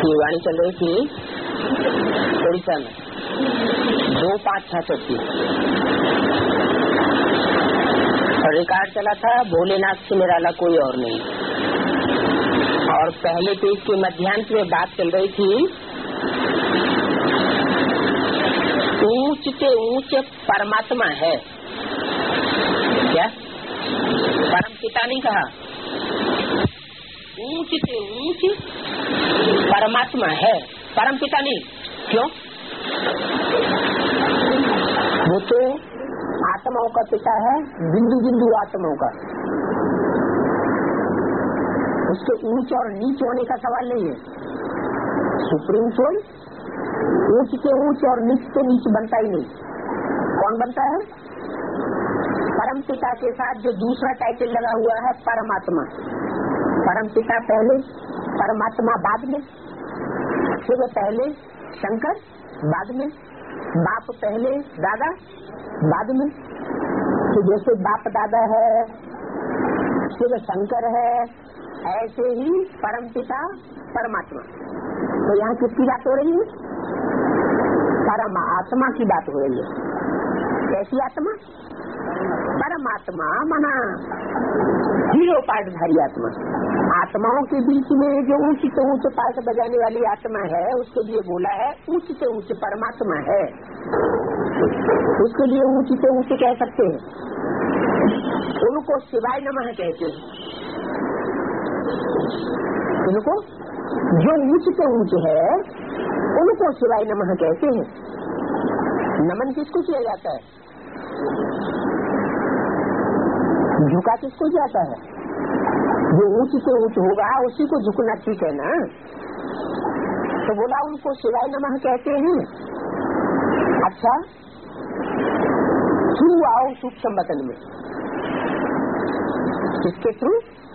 की वाणी चल रही थी उड़ीसा में 2566 की, और रिकॉर्ड चला था भोलेनाथ से निराला कोई और नहीं। और पहले पेज के मध्यांश में बात चल रही थी ऊंच से ऊंच परमात्मा है। क्या परम पिता नहीं कहा, ऊंच से ऊंच परमात्मा है, परम पिता नहीं। क्यों? वो तो आत्माओं का पिता है, बिंदु बिंदु आत्माओं का। उसके ऊंच और नीच होने का सवाल नहीं है। सुप्रीम सोल ऊंच से ऊंच और नीच से नीच बनता ही नहीं। कौन बनता है? परम पिता के साथ जो दूसरा टाइटल लगा हुआ है परमात्मा। परम पिता पहले, परमात्मा बाद में, शिव पहले, शंकर बाद में, बाप पहले, दादा बाद में। तो जैसे बाप दादा है, शिव शंकर है, ऐसे ही परम पिता परमात्मा। तो यहाँ किसकी बात हो रही है? परमात्मा की बात हो रही है। कैसी आत्मा? परमात्मा माना हीरो पार्टधारी आत्मा। आत्माओं के बीच में जो ऊंच से ऊंच पार्ट बजाने वाली आत्मा है, उसके लिए बोला है ऊंच से ऊंच परमात्मा है। उसके लिए ऊंच से ऊंच कह सकते हैं। उनको शिवाय नमः कहते हैं। उनको जो ऊंच से ऊंच है उनको शिवाय नमः कहते हैं। नमन किसको किया जाता है? झुका किसको जाता है? जो ऊंच से ऊंच होगा उसी को झुकना ठीक है ना। तो बोला उनको शिवाय नमः कहते हैं। अच्छा, थ्रू आओ सूक्ष्म वतन में। किसके थ्रू?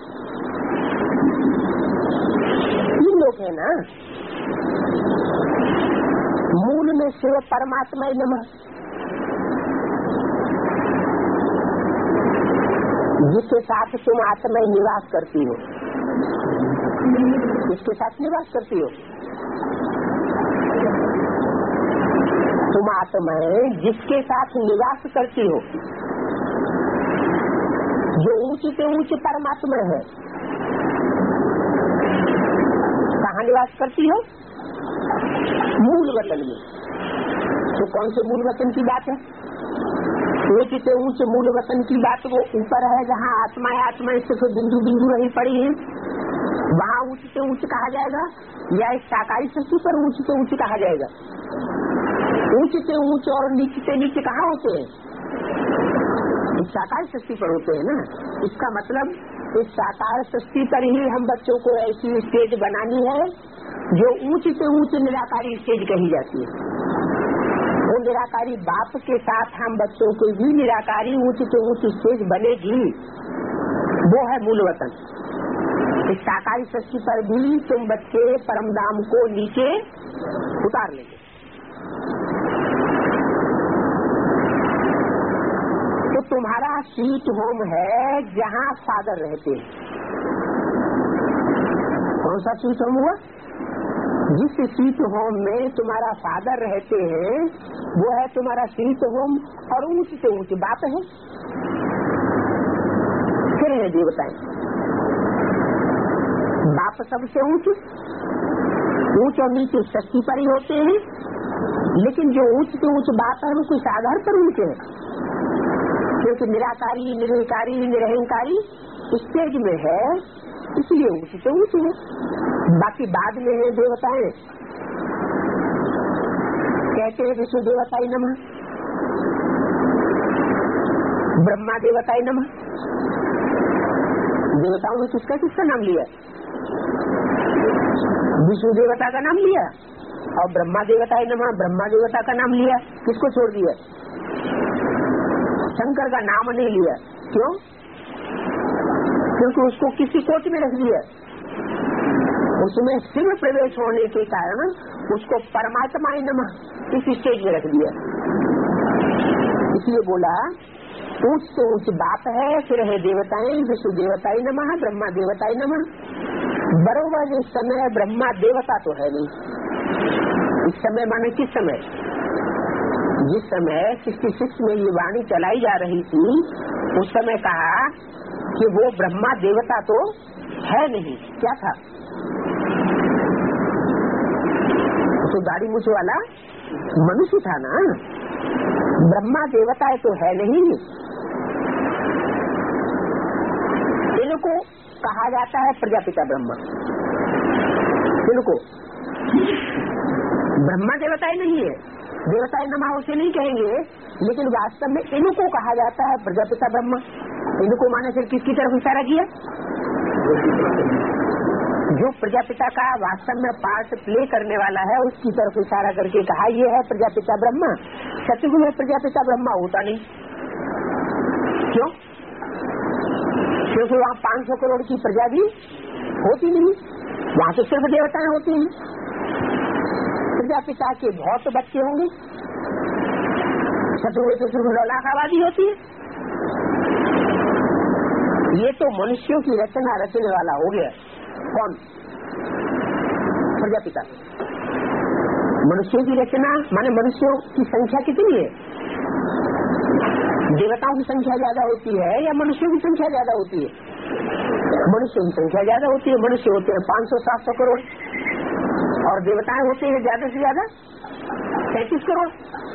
तीन लोग है ना। मूल में शिव परमात्मा नमः, जिसके साथ तुम आत्मा निवास करती हो। किसके साथ निवास करती हो? तुम आत्मा जिसके साथ निवास करती हो, जो ऊंच से ऊंच परमात्मा है। कहाँ निवास करती हो? मूल वतन में। तो कौन से मूल वतन की बात है? ऊंच से ऊंच मूल वतन की बात वो ऊपर है जहाँ आत्मा इससे तो बिंदु बिंदु रही पड़ी है, वहाँ ऊंच से ऊंच कहा जाएगा, या इस साकारी सृष्टि पर ऊंच से ऊंच कहा जाएगा? ऊंच से ऊंच और नीच से नीचे कहाँ होते हैं? इस साकार सृष्टि पर होते हैं ना। इसका मतलब इस साकार सृष्टि पर ही हम बच्चों को ऐसी स्टेज बनानी है जो ऊंच से ऊंच निराकारी स्टेज कही जाती है। वो निराकारी बाप के साथ हम बच्चों को भी निराकारी ऊंच से ऊंच स्टेज बनेगी। वो है मूल वतन। इस साकारी सृष्टि पर भी तुम बच्चे परमधाम को नीचे उतार लेंगे। तो तुम्हारा स्वीट होम है जहाँ फादर रहते हैं। कौन सा स्वीट होम हुआ? जिस स्वीट होम में तुम्हारा फादर रहते हैं वो है तुम्हारा स्वीट होम, और ऊंच से ऊंच बाप है। फिर है देवताएं। बाप सबसे ऊंच और नीचे शक्ति पर ही होते हैं, लेकिन जो ऊंच से ऊंच बाप है वो कुछ आधार पर ऊंचे है, क्योंकि निराकारी निर्विकारी निरहंकारी स्टेज में है, इसलिए ऊंच से ऊंच है। बाकी बाद में है देवताएं। कहते हैं विष्णु देवताई नमः, ब्रह्मा देवताई नमः। देवताओं ने किसका किसका नाम लिया? विष्णु देवता का नाम लिया, और ब्रह्मा देवताई नमः ब्रह्मा देवता का नाम लिया। किसको छोड़ दिया? शंकर का नाम नहीं लिया। क्यों? क्योंकि उसको किसी कोट में रख दिया। उसमें शिव प्रवेश होने के कारण उसको परमात्मा नमः इस स्टेज में रख दिया। इसलिए बोला ऊंच से ऊंच बाप है, फिर है देवताएं, विष्णु देवताई नमः, ब्रह्मा देवताई नमः। बरोबर इस समय ब्रह्मा देवता तो है नहीं। इस समय माने किस समय? जिस समय 66 में ये वाणी चलाई जा रही थी उस समय कहा कि वो ब्रह्मा देवता तो है नहीं। क्या था? तो दाढ़ी मूछ वाला मनुष्य था ना। ब्रह्मा देवता तो है नहीं। इनको कहा जाता है प्रजापिता ब्रह्मा। इनको ब्रह्मा देवता ही नहीं है, देवता नमा उसे नहीं कहेंगे, लेकिन वास्तव में इनको कहा जाता है प्रजापिता ब्रह्मा। इनको माने फिर किसकी तरफ इशारा किया? जो प्रजापिता का वास्तव में पार्ट प्ले करने वाला है उसकी तरफ इशारा करके कहा ये है प्रजापिता ब्रह्मा। सतयुग में प्रजापिता ब्रह्मा होता नहीं। क्यों? क्योंकि वहाँ 500 करोड़ की प्रजा भी होती नहीं, वहाँ तो सिर्फ देवताएं होती हैं। प्रजापिता के बहुत बच्चे होंगे, सतयुग तो सिर्फ लाख आबादी होती है। ये तो मनुष्यों की रचना रचने वाला हो गया। कौन? प्रजापिता। मनुष्यों की रचना माने मनुष्यों की संख्या कितनी है? देवताओं की संख्या ज्यादा होती है या मनुष्यों की संख्या ज्यादा होती है? मनुष्यों की संख्या ज्यादा होती है। मनुष्य होते हैं 500-700 करोड़ और देवताएं होते हैं ज्यादा से ज्यादा 33 करोड़।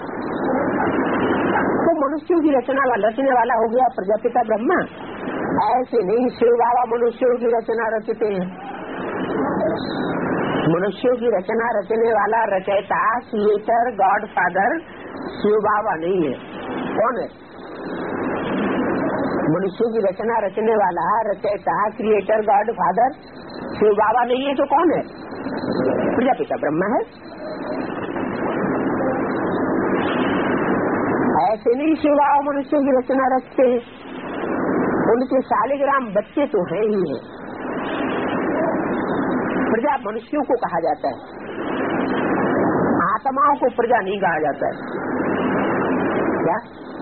तो मनुष्यों की रचने वाला हो गया प्रजापिता ब्रह्मा। ऐसे नहीं शिव बाबा मनुष्यों की रचना रचते हैं। मनुष्यों की रचना रचने वाला रचयिता creator God Father Shiv Baba नहीं है। कौन है? मनुष्यों की रचना रचने वाला रचयिता creator God Father Shiv Baba नहीं है तो कौन है? प्रजापिता ब्रह्मा है। ऐसे नहीं शिव बाबा मनुष्यों की रचना रचते हैं, उनके शालिग्राम बच्चे तो हैं ही हैं। प्रजा मनुष्यों को कहा जाता है, आत्माओं को प्रजा नहीं कहा जाता है। क्या?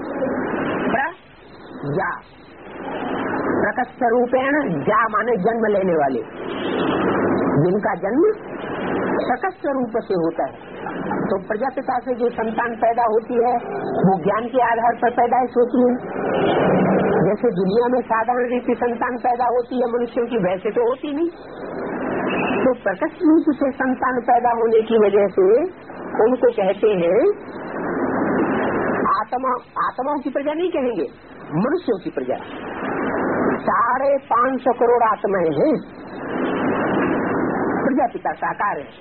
प्रजा प्रकट रूपेण जा माने जन्म लेने वाले, जिनका जन्म प्रकट रूप से होता है। तो प्रजापिता से जो संतान पैदा होती है वो ज्ञान के आधार पर पैदाइश होती है। जैसे दुनिया में साधारण रीति संतान पैदा होती है मनुष्यों की, वैसे तो होती नहीं। तो प्रकट रूप से संतान पैदा होने की वजह से उनको कहते हैं आत्माओं की प्रजा नहीं कहेंगे, मनुष्यों की प्रजा। 550 करोड़ आत्माएं हैं। प्रजापिता साकार है,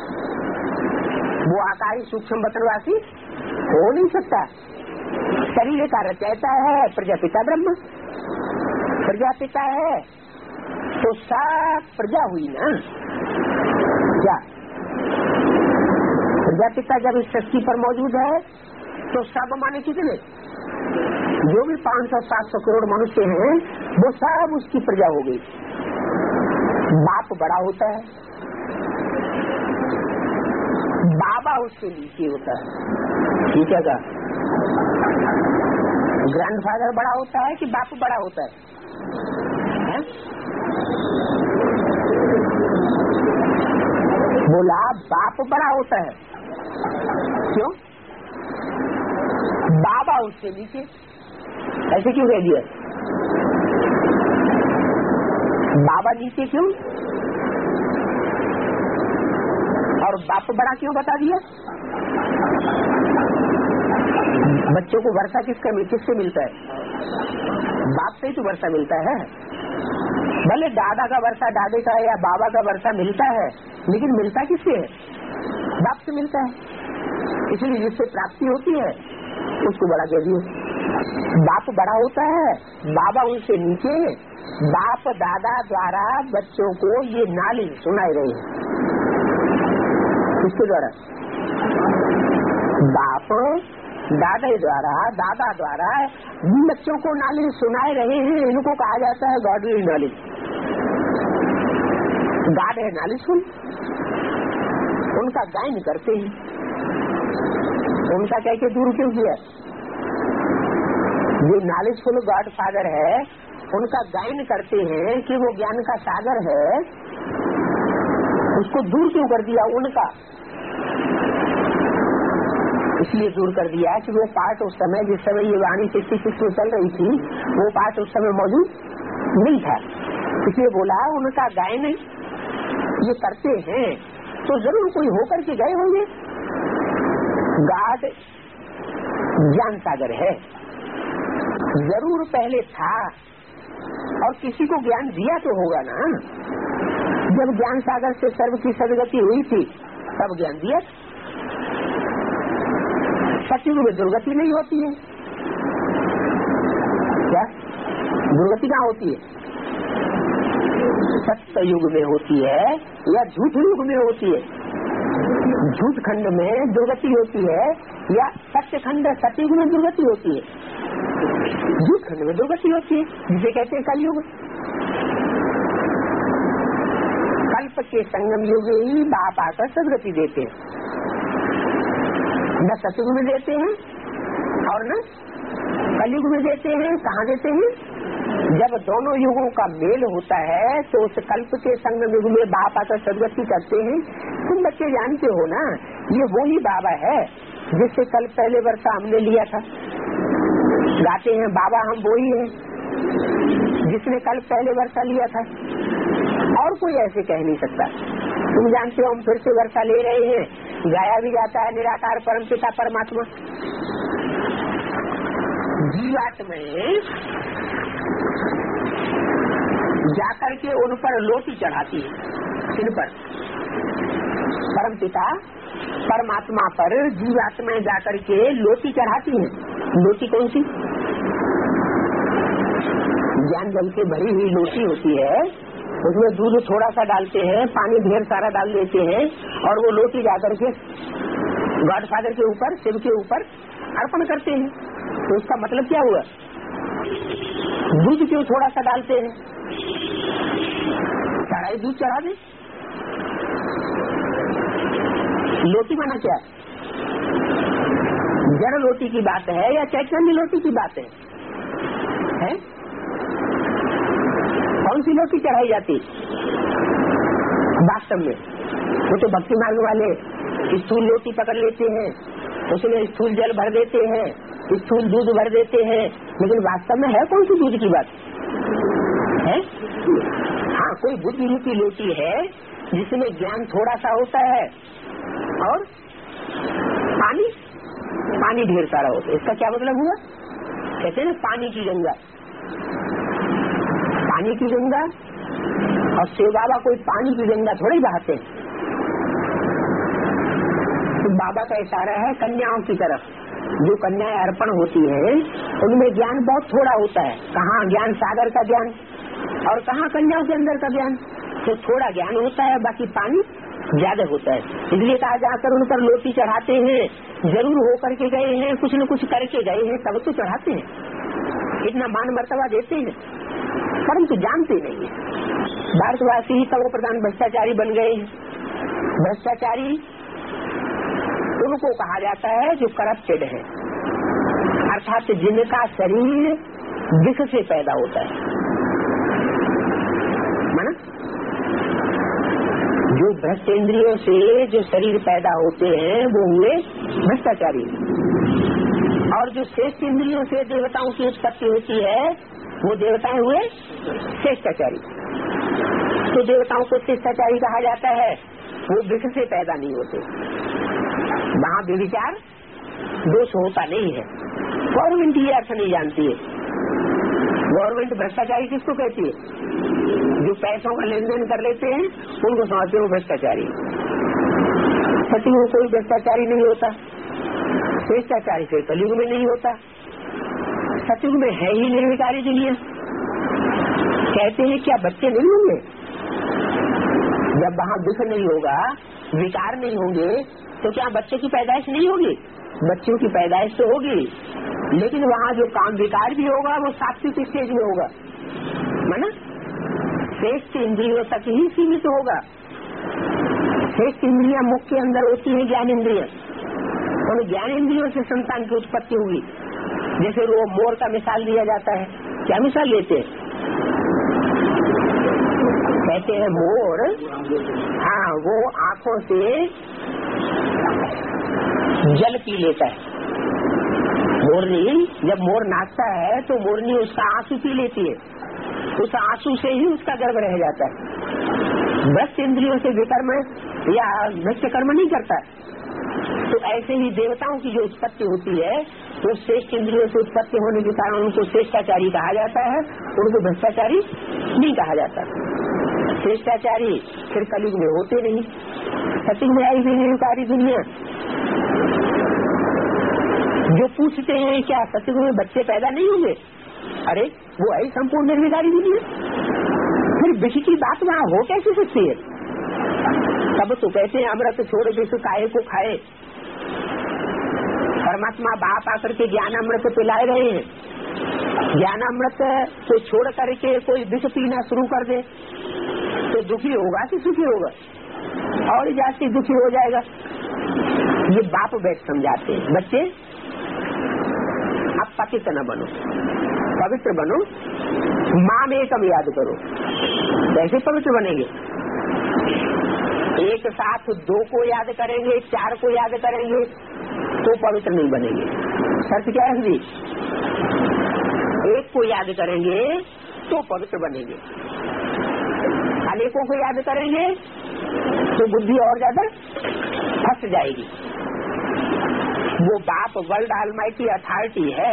वो आकारी सूक्ष्म बतनवासी हो नहीं सकता। शरीर का रचयिता है प्रजापिता ब्रह्मा। प्रजापिता है तो सब प्रजा हुई ना। क्या? प्रजापिता जब इस सृष्टि पर मौजूद है तो सब माने कितने? जो भी 500-700 करोड़ मनुष्य हैं वो सब उसकी प्रजा हो गई। बाप बड़ा होता है, बाबा उसके नीचे होता है। ठीक है? ग्रैंडफादर बड़ा होता है कि बाप बड़ा होता है? बोला बाप बड़ा होता है। क्यों? बाबा उसके नीचे। ऐसे क्यों कह दिया? बाबा नीचे क्यों और बाप बड़ा क्यों बता दिया? बच्चों को वर्षा किससे मिलता है? बाप से ही तो वर्षा मिलता है। भले दादा का वर्षा दादे का या बाबा का वर्षा मिलता है, लेकिन मिलता किससे है? बाप से मिलता है। इसलिए जिससे प्राप्ति होती है उसको बड़ा कह दिए। बाप बड़ा होता है, बाबा उनसे नीचे। बाप दादा द्वारा बच्चों को ये नाली सुनाई रही है। किसके द्वारा? बाप दादा द्वारा बच्चों को नॉलेज सुनाए रहे हैं। इनको कहा जाता है गॉडली नॉलेज। गॉड है नॉलेजफुल, उनका गायन करते हैं। उनका कह के दूर क्यों किया? जो नॉलेजफुल गॉड फादर है उनका गायन करते हैं कि वो ज्ञान का सागर है उसको दूर क्यों कर दिया? उनका इसलिए दूर कर दिया कि वो पाठ उस समय, जिस समय ये वाणी 66 में चल रही थी, वो पाठ उस समय मौजूद नहीं था। इसलिए बोला उनका गायन ये करते हैं तो जरूर कोई होकर के गए होंगे। गाड ज्ञान सागर है, जरूर पहले था और किसी को ज्ञान दिया तो होगा ना। जब ज्ञान सागर से सर्व की सदगति हुई थी तब ज्ञान दिया। सतयुग में दुर्गति नहीं होती है क्या? दुर्गति कहाँ होती है? सत्य युग में होती है या झूठ युग में होती है? झूठ खंड में दुर्गति होती है या सत्य खंड सतयुग में दुर्गति होती है? झूठ खंड में दुर्गति होती है, जिसे कहते हैं कलयुग। कल्प के संगम युग ही बाप आकर सदगति देते हैं, न सतयुग में देते हैं और न कलयुग में देते हैं। कहाँ देते हैं? जब दोनों युगों का मेल होता है तो उस कल्प के संगम युग में बाप आकर सदगति करते हैं। तुम बच्चे जानते हो ना, ये वही बाबा है जिससे कल पहले वर्षा हमने लिया था। गाते हैं बाबा हम वही हैं जिसने कल पहले वर्षा लिया था, और कोई ऐसे कह नहीं सकता। तुम जानते हो हम फिर से वर्षा ले रहे हैं, गाया भी जाता है निराकार परमपिता परमात्मा। जीवात्मा जाकर के उन पर लोटी चढ़ाती है। इन पर परमपिता परमात्मा पर जीवात्माएं जाकर के लोटी चढ़ाती हैं। लोटी कौन सी? ज्ञान जल से भरी हुई लोटी होती है, उसमें दूध थोड़ा सा डालते हैं, पानी ढेर सारा डाल देते हैं और वो लोटी जाकर के गॉडफादर के ऊपर, शिव के ऊपर अर्पण करते हैं। तो इसका मतलब क्या हुआ? दूध क्यों थोड़ा सा डालते हैं? सारा दूध चढ़ा दे। लोटी माना क्या? जड़ लोटी की बात है या चैतन्य लोटी की बात है? कौन सी लोटी चढ़ाई जाती वास्तव में? वो तो भक्ति मार्ग वाले स्थूल लोटी पकड़ लेते हैं, उसमें स्थूल जल भर देते हैं, स्थूल दूध भर देते हैं, लेकिन वास्तव में है कौन सी दूध की बात है? हाँ, कोई बुद्धि रूपी लोटी है जिसमें ज्ञान थोड़ा सा होता है और पानी ढेर सारा होता है। इसका क्या मतलब हुआ? कहते हैं पानी की गंगा। पानी की गंगा और शिव बाबा कोई पानी की गंगा थोड़ी बहाते हैं। तो बाबा का इशारा है कन्याओं की तरफ। जो कन्याएं अर्पण होती है उनमें ज्ञान बहुत थोड़ा होता है। कहाँ ज्ञान सागर का ज्ञान और कहाँ कन्याओं के अंदर का ज्ञान। तो थोड़ा ज्ञान होता है, बाकी पानी ज्यादा होता है। इसलिए कहा जाकर उन पर लोटी चढ़ाते हैं, जरूर होकर के गए हैं, कुछ न कुछ करके गए हैं, तब तो चढ़ाते हैं, इतना मान मर्तबा देते हैं, परंतु जानते नहीं है। भारतवासी ही तव प्रधान भ्रष्टाचारी बन गए हैं। भ्रष्टाचारी उनको कहा जाता है जो करप्टेड है, अर्थात जिनका शरीर विष से पैदा होता है। माना जो भ्रष्ट इंद्रियों से जो शरीर पैदा होते हैं वो हुए भ्रष्टाचारी, और जो श्रेष्ठ इंद्रियों से देवताओं की उत्पत्ति होती है वो देवताएं हुए श्रेष्ठाचारी। तो देवताओं को श्रेष्ठाचारी कहा जाता है, वो विष से पैदा नहीं होते, वहाँ व्यभिचार दोष होता नहीं है। गवर्नमेंट ये अर्थ नहीं जानती है। गवर्नमेंट भ्रष्टाचारी किसको कहती है? जो पैसों का लेन देन कर लेते हैं उनको समझते हो भ्रष्टाचारी। सतयुग में कोई भ्रष्टाचारी नहीं होता, श्रेष्ठाचारी से कलयुग में नहीं होता, सतयुग में है ही निर्विकारी दुनिया। कहते हैं क्या बच्चे नहीं होंगे? जब वहाँ दुख नहीं होगा, विकार नहीं होंगे, तो क्या बच्चे की पैदाइश नहीं होगी? बच्चों की पैदाइश तो होगी, लेकिन वहाँ जो काम विकार भी होगा वो सात्विक स्टेज में होगा, माना श्रेष्ठ इंद्रियों तक ही सीमित होगा। श्रेष्ठ इंद्रियां मुख के अंदर होती है ज्ञान इंद्रियां, उन ज्ञान इंद्रियों से संतान की उत्पत्ति होगी। जैसे वो मोर का मिसाल दिया जाता है, क्या मिसाल लेते हैं? कहते हैं मोर, हाँ, वो आंखों से जल पी लेता है। मोरनी, जब मोर नाचता है तो मोरनी उसका आंसू पी लेती है, उस आंसू से ही उसका गर्भ रह जाता है। भ्रष्ट इंद्रियों से विकर्म या भ्रष्ट कर्म नहीं करता। तो ऐसे ही देवताओं की जो उत्पत्ति होती है तो श्रेष्ठ इंद्रियों से उत्पत्ति होने के कारण उनको श्रेष्ठाचारी कहा जाता है, उनको भ्रष्टाचारी नहीं कहा जाता। श्रेष्ठाचारी फिर कलयुग में होते नहीं, सतयुग में आई हुई सारी दुनिया। जो पूछते हैं क्या सतयुग में बच्चे पैदा नहीं होंगे, अरे वो है संपूर्ण निर्विकारी दुनिया, फिर विष की बात वहाँ हो कैसे सकती है? तब तो कहते हैं अमृत छोड़ विष काहे को खाए। परमात्मा बाप आकर के ज्ञान अमृत पिलाए रहे हैं। ज्ञान अमृत को छोड़ करके कोई विष पीना शुरू कर दे तो दुखी होगा कि सुखी होगा? और जाति दुखी हो जाएगा। ये बाप बैठ समझाते हैं, बच्चे अब पतित न बनो, पवित्र बनो, माँ में कब याद करो। कैसे पवित्र बनेंगे? एक साथ दो को याद करेंगे, चार को याद करेंगे तो पवित्र नहीं बनेंगे। शर्त क्या है जी? एक को याद करेंगे तो पवित्र बनेंगे, अनेकों को याद करेंगे तो बुद्धि और ज्यादा फंस जाएगी। वो बाप वर्ल्ड ऑलमाइटी अथॉरिटी है,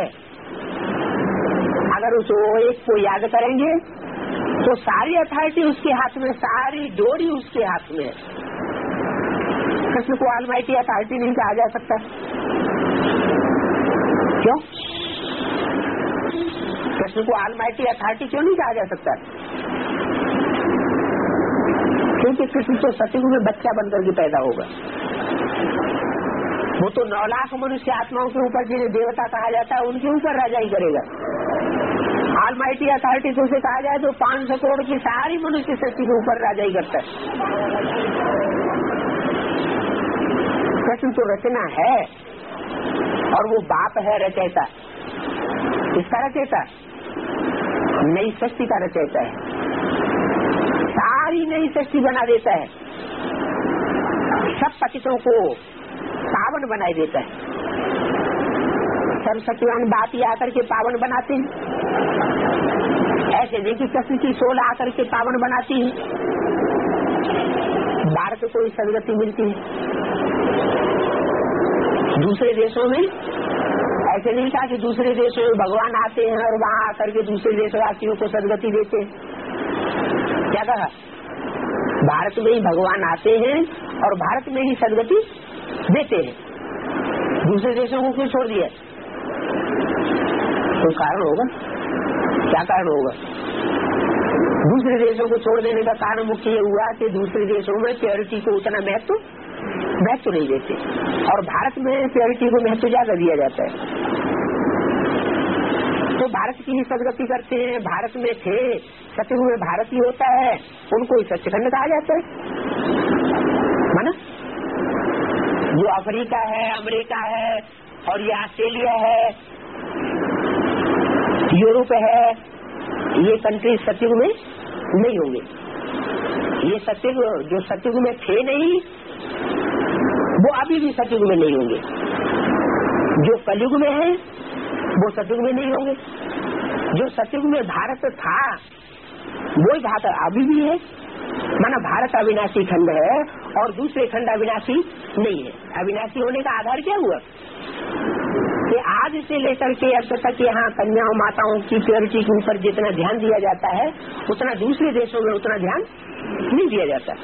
अगर उस एक को याद करेंगे तो सारी अथॉरिटी उसके हाथ में, सारी डोरी उसके हाथ में है। कृष्ण को ऑलमाइटी अथॉरिटी नहीं कहा जा सकता, क्यों? कृष्ण को ऑलमाइटी अथॉरिटी क्यों नहीं कहा जा सकता? क्योंकि कृष्ण तो सतयुग में बच्चा बनकर के पैदा होगा। वो तो 9 लाख मनुष्य आत्माओं के ऊपर जिन्हें देवता कहा जाता है उनके ऊपर राजाई करेगा। ऑलमाइटी अथॉरिटी को से कहा जाए तो 500 करोड़ की सारी मनुष्य शक्ति के ऊपर राजाई करता है। कृष्ण तो रचना है और वो बाप है रचयिता। इसका रचयिता नई सृष्टि का रचयिता है, सारी नई सृष्टि बना देता है, सब पतितों को पावन बनाए देता है। सर्वशक्तिवान बाप ही आकर के पावन बनाते हैं, ऐसे नहीं कि कृष्ण की 16 आकर के पावन बनाती है। भारत को कोई सदगति मिलती है, दूसरे देशों में ऐसे नहीं कहा कि दूसरे देशों में भगवान आते हैं और वहाँ आकर के दूसरे देशवासियों को सदगति देते हैं। क्या कहा? भारत में ही भगवान आते हैं और भारत में ही सदगति देते हैं, दूसरे देशों को क्यों छोड़ दिया? कोई कारण होगा, क्या कारण होगा? दूसरे देशों को छोड़ देने का कारण मुख्य ये हुआ कि दूसरे देशों में प्योरिटी को उतना महत्व नहीं देते और भारत में प्योरिटी को महत्व ज्यादा दिया जाता है। तो भारत की ही सदगति करते हैं। भारत में थे, सतयुग में भारत ही होता है, उनको ही सच्चिखंड कहा जाता है। माना जो अफ्रीका है, अमेरिका है और ये ऑस्ट्रेलिया है, यूरोप है, ये कंट्री सतयुग में नहीं होंगे। ये सतयुग जो सतयुग में थे नहीं, वो अभी भी सतयुग में नहीं होंगे। जो कलयुग में है वो सतयुग में नहीं होंगे। जो सतयुग में भारत था वही भारत अभी भी है। माना भारत अविनाशी खंड है और दूसरे खंड अविनाशी नहीं है। अविनाशी होने का आधार क्या हुआ कि आज से लेकर के अब तक यहाँ कन्याओं माताओं की प्योरिटी के ऊपर जितना ध्यान दिया जाता है उतना दूसरे देशों में उतना ध्यान नहीं दिया जाता।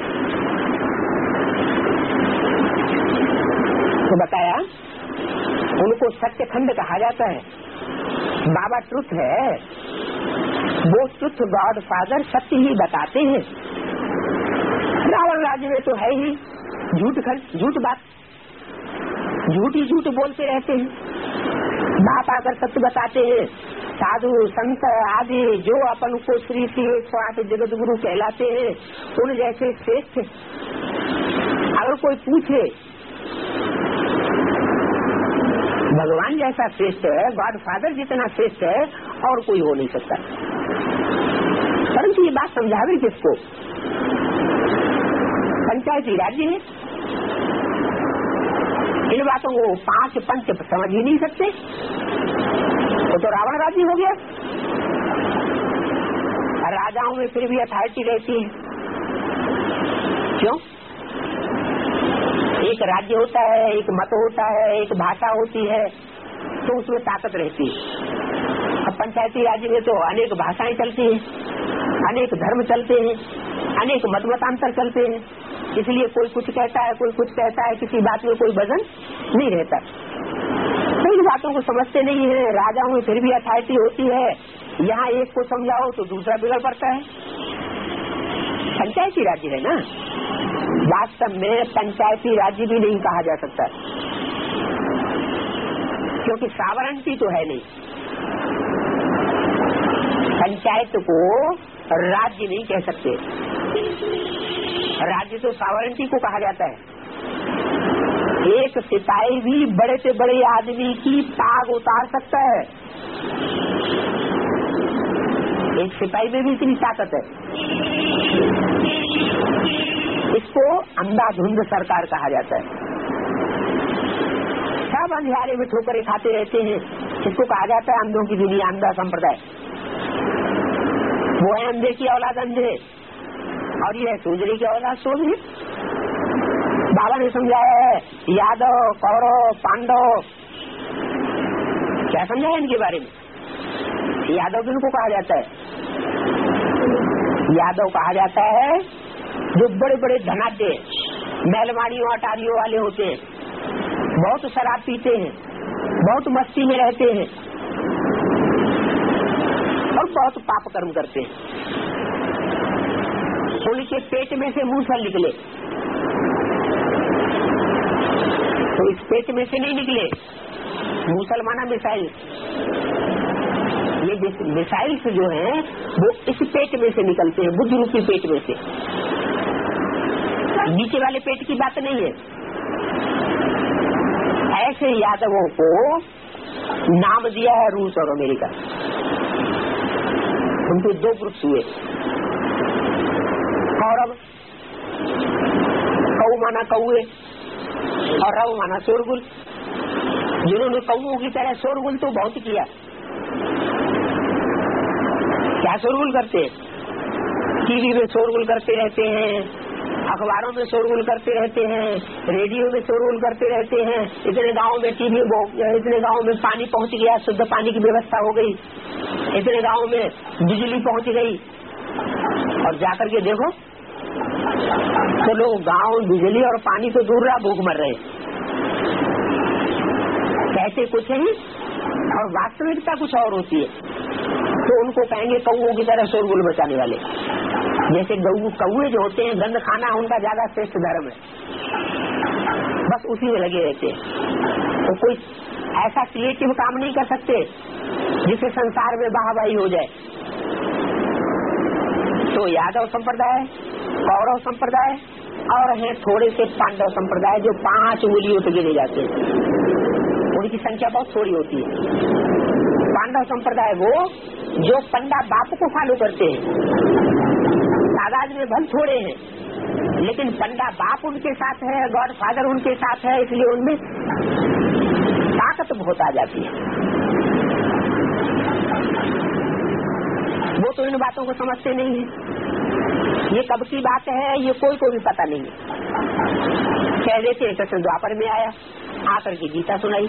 तो बताया उनको सत्य खंड कहा जाता है। बाबा ट्रुथ है, वो ट्रुथ गॉड फादर सत्य ही बताते हैं। रावण राज्य में तो है ही झूठ खंड, झूठ बात, झूठ ही झूठ बोलते रहते हैं। बाप आकर सत्य बताते हैं। साधु संत आदि जो अपन को श्री 108 जगत गुरु कहलाते हैं उन जैसे श्रेष्ठ अगर कोई पूछे भगवान जैसा श्रेष्ठ है, गॉड फादर जितना श्रेष्ठ है और कोई हो नहीं सकता। परंतु ये बात समझावे किसको? पंचायती राज्य है, इन बातों को 5 पंच समझ ही नहीं सकते, वो तो रावण राज्य हो गया। राजाओं में फिर भी अथॉरिटी रहती है, क्यों? एक राज्य होता है, एक मत होता है, एक भाषा होती है, तो उसमें ताकत रहती है। अब पंचायती राज्य में तो अनेक भाषाएं चलती हैं, अनेक धर्म चलते हैं, अनेक मतांतर चलते हैं, इसलिए कोई कुछ कहता है, कोई कुछ कहता है, किसी बात में कोई वजन नहीं रहता। तो इन बातों को समझते नहीं है। राजाओं में फिर भी अथॉरिटी होती है, यहाँ एक को समझाओ तो दूसरा बिगड़ पड़ता है। पंचायती राज्य है ना, वास्तव में पंचायती राज्य भी नहीं कहा जा सकता, क्योंकि सावरंटी तो है नहीं। पंचायत को राज्य नहीं कह सकते, राज्य तो सावरंटी को कहा जाता है। एक सिपाही भी बड़े से बड़े आदमी की ताक उतार सकता है, एक सिपाही में भी इतनी ताकत है। इसको अंधाधुंध सरकार कहा जाता है। सब अंधियारे में ठोकरें खाते रहते हैं, इसको कहा जाता है अंधों की दुनिया, अंधा संप्रदाय। वो है अंधे की औलाद अंधे, और ये है सूजरी की औलाद सूजरी। बाबा ने समझाया है यादव, कौरव, पांडव, क्या समझाया इनके बारे में? यादव किनको कहा जाता है? यादव कहा जाता है जो बड़े बड़े धनाढ्य, महलवाड़ियों अटारियों वाले होते हैं, बहुत शराब पीते हैं, बहुत मस्ती में रहते हैं और बहुत पाप कर्म करते हैं। उनके पेट में से मूसल निकले तो इस पेट में से नहीं निकले। मुसलमाना मिसाइल, ये मिसाइल्स जो हैं वो इस पेट में से निकलते हैं, बुद्ध रूपी पेट में से, नीचे वाले पेट की बात नहीं है। ऐसे यादवों को नाम दिया है रूस और अमेरिका। उनके 2 ग्रुप्स हुए, कौरव, कौ माना कौए और रव माना शोरगुल। जिन्होंने कौओं की तरह शोरगुल तो बहुत किया। क्या शोरगुल करते हैं? टीवी में शोरगुल करते रहते हैं, अखबारों में शोरगुल करते रहते हैं, रेडियो में शोरगुल करते रहते हैं। इतने गांव में टीवी, इतने गांव में पानी पहुंच गया, शुद्ध पानी की व्यवस्था हो गई, इतने गांव में बिजली पहुंच गई, और जाकर के देखो तो लोग गांव बिजली और पानी तो दूर रहा, भूख मर रहे। कहते कुछ है और वास्तविकता कुछ और होती है। तो उनको कहेंगे कौओं की तरह शोरगुल बचाने वाले। जैसे कौए जो होते हैं, गंद खाना उनका ज्यादा श्रेष्ठ धर्म है, बस उसी में लगे रहते हैं। तो कोई ऐसा क्रिएटिव काम नहीं कर सकते जिससे संसार में वाहवाही हो जाए। तो यादव संप्रदाय, कौरव संप्रदाय और है थोड़े से पांडव संप्रदाय जो 5 उंगलियों पे गिने जाते हैं, उनकी संख्या बहुत थोड़ी होती है। पांडव संप्रदाय वो जो पंडा बाप को फॉलो करते हैं, तादाद में भले थोड़े हैं, लेकिन पंडा बाप उनके साथ है, गॉड फादर उनके साथ है, इसलिए उनमें ताकत बहुत आ जाती है। वो तो इन बातों को समझते नहीं है। ये कब की बात है ये कोई को भी पता नहीं है। कह देते कृष्ण द्वापर में आया, आकर के गीता सुनाई।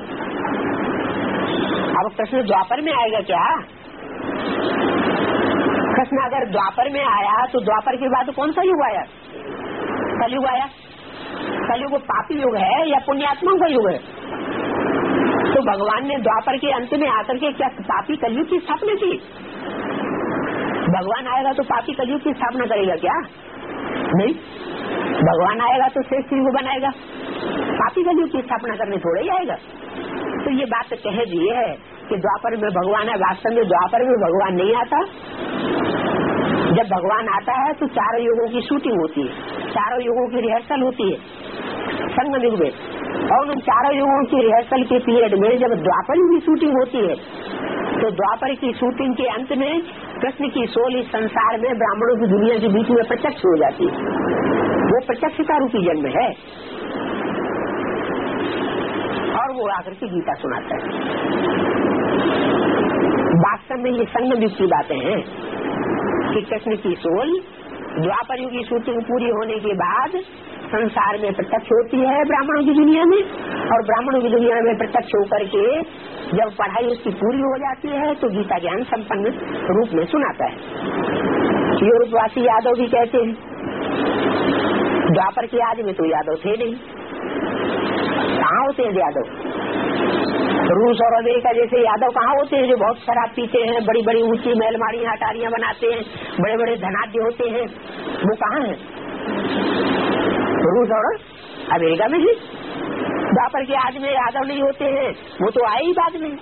अब कृष्ण द्वापर में आएगा क्या? कृष्ण अगर द्वापर में आया तो द्वापर के बाद कौन सा युग आया? कलयुग आया। कलयुग पापी युग है या पुण्यात्मा का युग है? तो भगवान ने द्वापर के अंत में आकर के क्या पापी कलयुग की स्थापना की? भगवान आएगा तो पापी कलयुग की स्थापना करेगा क्या? नहीं, भगवान आएगा तो श्रेष्ठ युग बनाएगा, पापी कलयुग की स्थापना करने थोड़ा ही आएगा। तो ये बात कह दी है कि द्वापर में भगवान है। वास्तव में द्वापर में भगवान नहीं आता। जब भगवान आता है तो 4 युगों की शूटिंग होती है, 4 युगों की रिहर्सल होती है संगम युग में, और उन 4 युगों की रिहर्सल के पीरियड में जब द्वापर की शूटिंग होती है तो तो द्वापर की शूटिंग के अंत में कृष्ण की सोल इस संसार में ब्राह्मणों की दुनिया के बीच में प्रत्यक्ष हो जाती है। वो प्रत्यक्षता रूपी जन्म है और वो आकर के गीता सुनाता है। वास्तव में ये संगम युग की बातें हैं कि कृष्ण की सोल द्वापर युग की शूटिंग पूरी होने के बाद संसार में प्रत्यक्ष होती है ब्राह्मणों की दुनिया में, और ब्राह्मणों की दुनिया में प्रत्यक्ष होकर के जब पढ़ाई उसकी पूरी हो जाती है तो गीता ज्ञान संपन्न रूप में सुनाता है। यूरोपवासी यादव भी कहते हैं द्वापर के आदि में तो यादव थे नहीं, कहाँ होते हैं यादव? रूस और अमेरिका जैसे यादव कहाँ होते हैं जो बहुत शराब पीते हैं, बड़ी बड़ी ऊंची महलमाड़ियां अटारियां बनाते हैं, बड़े बड़े धनाढ्य होते हैं, वो कहाँ हैं? रूस और अमेरिका में ही। द्वापर के आदि में यादव नहीं होते हैं, वो तो आए ही बाद में।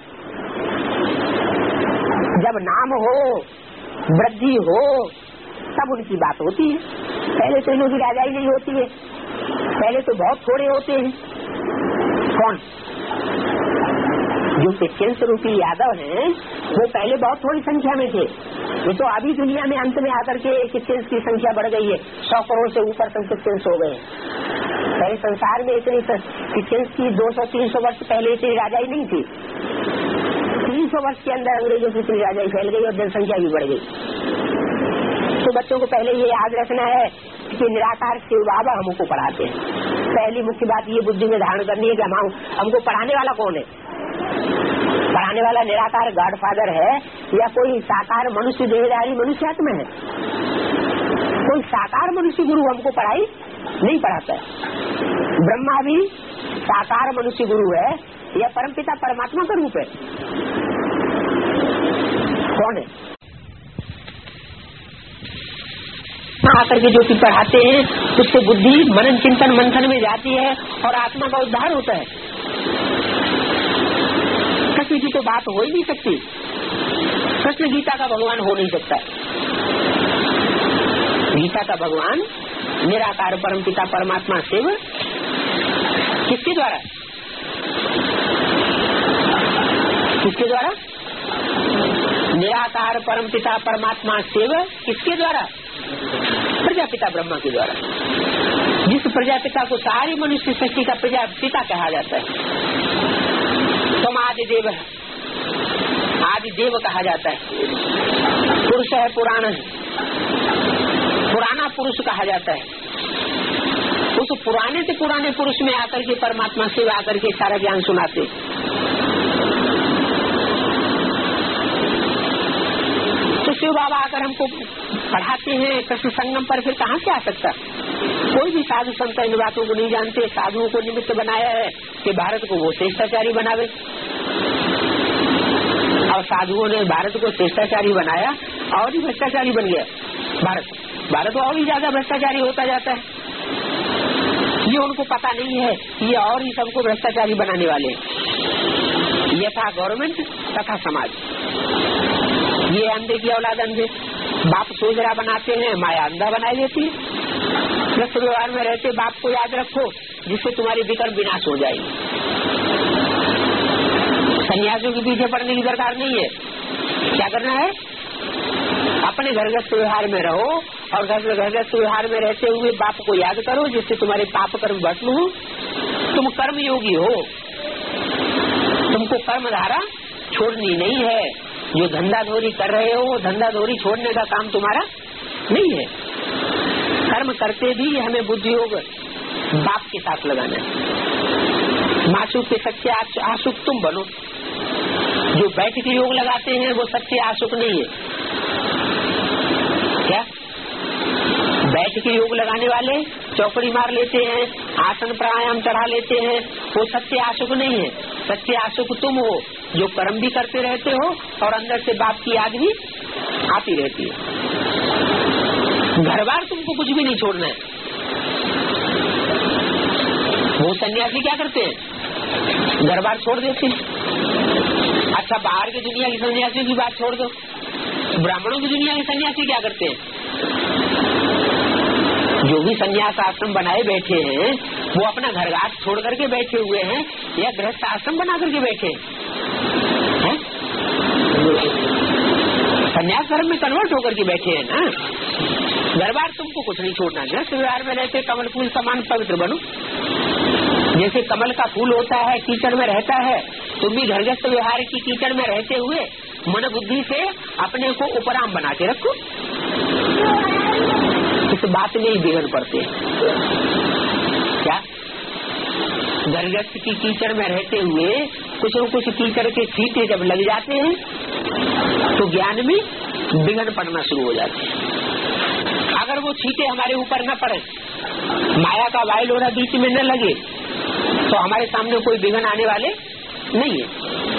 जब नाम हो, वृद्धि हो, तब उनकी बात होती है। पहले तो इन्हों की राजाई नहीं होती है, पहले तो बहुत थोड़े होते हैं। कौन? जो क्रिश्चियन रूपी यादव हैं वो पहले बहुत थोड़ी संख्या में थे, ये तो अभी दुनिया में अंत में आकर के क्रिश्चियंस की संख्या बढ़ गई है, 100 करोड़ से ऊपर क्रिश्चियंस हो गए। पहले संसार में इतनी क्रिश्चियंस की 200-300 वर्ष पहले इतनी राजाई नहीं थी। 300 वर्ष के अंदर अंग्रेजों की इतनी राजाई फैल गई और जनसंख्या भी बढ़ गई। तो बच्चों को पहले ये याद रखना है कि निराकार शिव बाबा हमको पढ़ाते हैं। पहली मुख्य बात ये बुद्धि में धारण करनी है कि हमको पढ़ाने वाला कौन है। पढ़ाने वाला निराकार गॉडफादर है या कोई साकार मनुष्य देहधारी मनुष्यात्मा है? कोई साकार मनुष्य गुरु हमको पढ़ाई नहीं पढ़ाता है। ब्रह्मा भी साकार मनुष्य गुरु है या परमपिता परमात्मा का रूप है? कौन है? आकर के जो कि पढ़ाते हैं उससे बुद्धि मनन चिंतन मंथन में जाती है और आत्मा का उद्धार होता है। कृष्ण की तो बात हो ही नहीं सकती, कृष्ण गीता का भगवान हो नहीं सकता। गीता का भगवान निराकार परमपिता परमात्मा शिव किसके द्वारा? किसके द्वारा? निराकार परमपिता परमात्मा शिव किसके द्वारा? प्रजापिता ब्रह्मा के द्वारा। जिस प्रजापिता को सारी मनुष्य सृष्टि का प्रजापिता कहा जाता है, तुम आदिदेव है, आदिदेव कहा जाता है। पुरुष है, पुराण है, पुराना पुरुष कहा जाता है। उस पुराने से पुराने पुरुष में आकर के परमात्मा शिव आकर के सारा ज्ञान सुनाते। तो शिव बाबा आकर हमको पढ़ाते हैं कृष्ण संगम पर, फिर कहाँ से आ सकता? कोई भी साधु संत इन बातों को नहीं जानते। साधुओं को निमित्त बनाया है कि भारत को वो श्रेष्ठाचारी बनावे, और साधुओं ने भारत को श्रेष्ठाचारी बनाया और भी भ्रष्टाचारी बन गया भारत और भी ज्यादा भ्रष्टाचारी होता जाता है। ये उनको पता नहीं है, ये और ही सबको भ्रष्टाचारी बनाने वाले हैं। यथा गवर्नमेंट तथा समाज। ये अंधे की औलाद अंधे, बाप सोजरा बनाते हैं, माया अंधा बनाई देती है। ग्रस्त व्यवहार में रहते बाप को याद रखो जिससे तुम्हारी विकर्म विनाश हो जाएगी। सन्यासियों के पीछे पड़ने की दरकार नहीं है। क्या करना है? अपने घरगस्त व्यवहार में रहो और घरगस्त व्यवहार में रहते हुए बाप को याद करो जिससे तुम्हारे पाप कर्म भस्म हो। तुम कर्म योगी हो, तुमको कर्म धारा छोड़नी नहीं है। जो धंधाधोरी कर रहे हो वो धंधाधोरी छोड़ने का काम तुम्हारा नहीं है। कर्म करते भी हमें बुद्धि योग बाप के साथ लगाना है। मासूक के सच्चे आसुक तुम बनो। जो बैठ के योग लगाते हैं वो सच्चे आसुक नहीं है। क्या? बैठ के योग लगाने वाले चौकड़ी मार लेते हैं, आसन प्राणायाम चढ़ा लेते हैं, वो सच्चे आसुक नहीं है। सच्चे आसुक तुम हो जो कर्म भी करते रहते हो और अंदर से बाप की याद भी आती रहती है। घर बार तुमको कुछ भी नहीं छोड़ना है। वो सन्यासी क्या करते हैं? घर बार छोड़ देते हैं। अच्छा, बाहर की दुनिया की सन्यासियों की बात छोड़ दो, ब्राह्मणों की दुनिया के सन्यासी क्या करते हैं? जो भी सन्यास आश्रम बनाए बैठे हैं वो अपना घर घाट छोड़ करके बैठे हुए हैं या गृहस्थ आश्रम बना करके बैठे हैं? कन्याश्रम में कन्वर्ट होकर के बैठे हैं ना। घर बार तुमको कुछ नहीं छोड़ना, गृहस्थ व्यवहार में रहते कमल फूल समान पवित्र बनो। जैसे कमल का फूल होता है कीचड़ में रहता है, तुम भी घरगस्थ व्यवहार की कीचड़ में रहते हुए मन बुद्धि से अपने को उपराम बना के रखो। इस बात में ही बिगड़ पड़ते हैं। क्या घरगस्थ की कीचड़ में रहते हुए कुछ न कुछ कीचड़ के छींटे जब लग जाते हैं तो ज्ञान में बिगड़ पड़ना शुरू हो जाते हैं। अगर वो छींटे हमारे ऊपर न पड़े, माया का वायलोरा बीच में न लगे, तो हमारे सामने कोई विघ्न आने वाले नहीं है।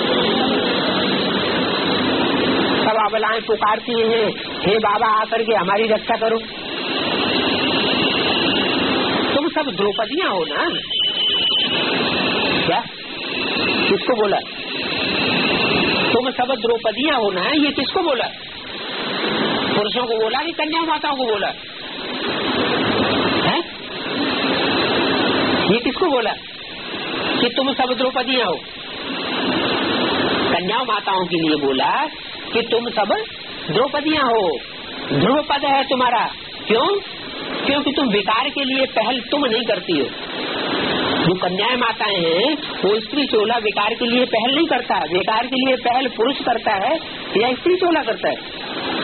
सब अबलाएं पुकारती हैं, हे बाबा आकर के हमारी रक्षा करो। तुम सब द्रौपदियां हो ना। क्या किसको बोला? तुम सब द्रौपदियां हो ना। ये किसको बोला? पुरुषों को बोला कि कन्या माताओं को बोला है? ये किसको बोला कि तुम सब द्रौपदियां हो? कन्या माताओं के लिए बोला कि तुम सब द्रौपदियां हो। ध्रुव पद है तुम्हारा। क्यों? क्योंकि तुम विकार के लिए पहल तुम नहीं करती हो। जो कन्याएं माताएं हैं वो स्त्री चोला विकार के लिए पहल नहीं करता। विकार के लिए पहल पुरुष करता है या स्त्री चोला करता है?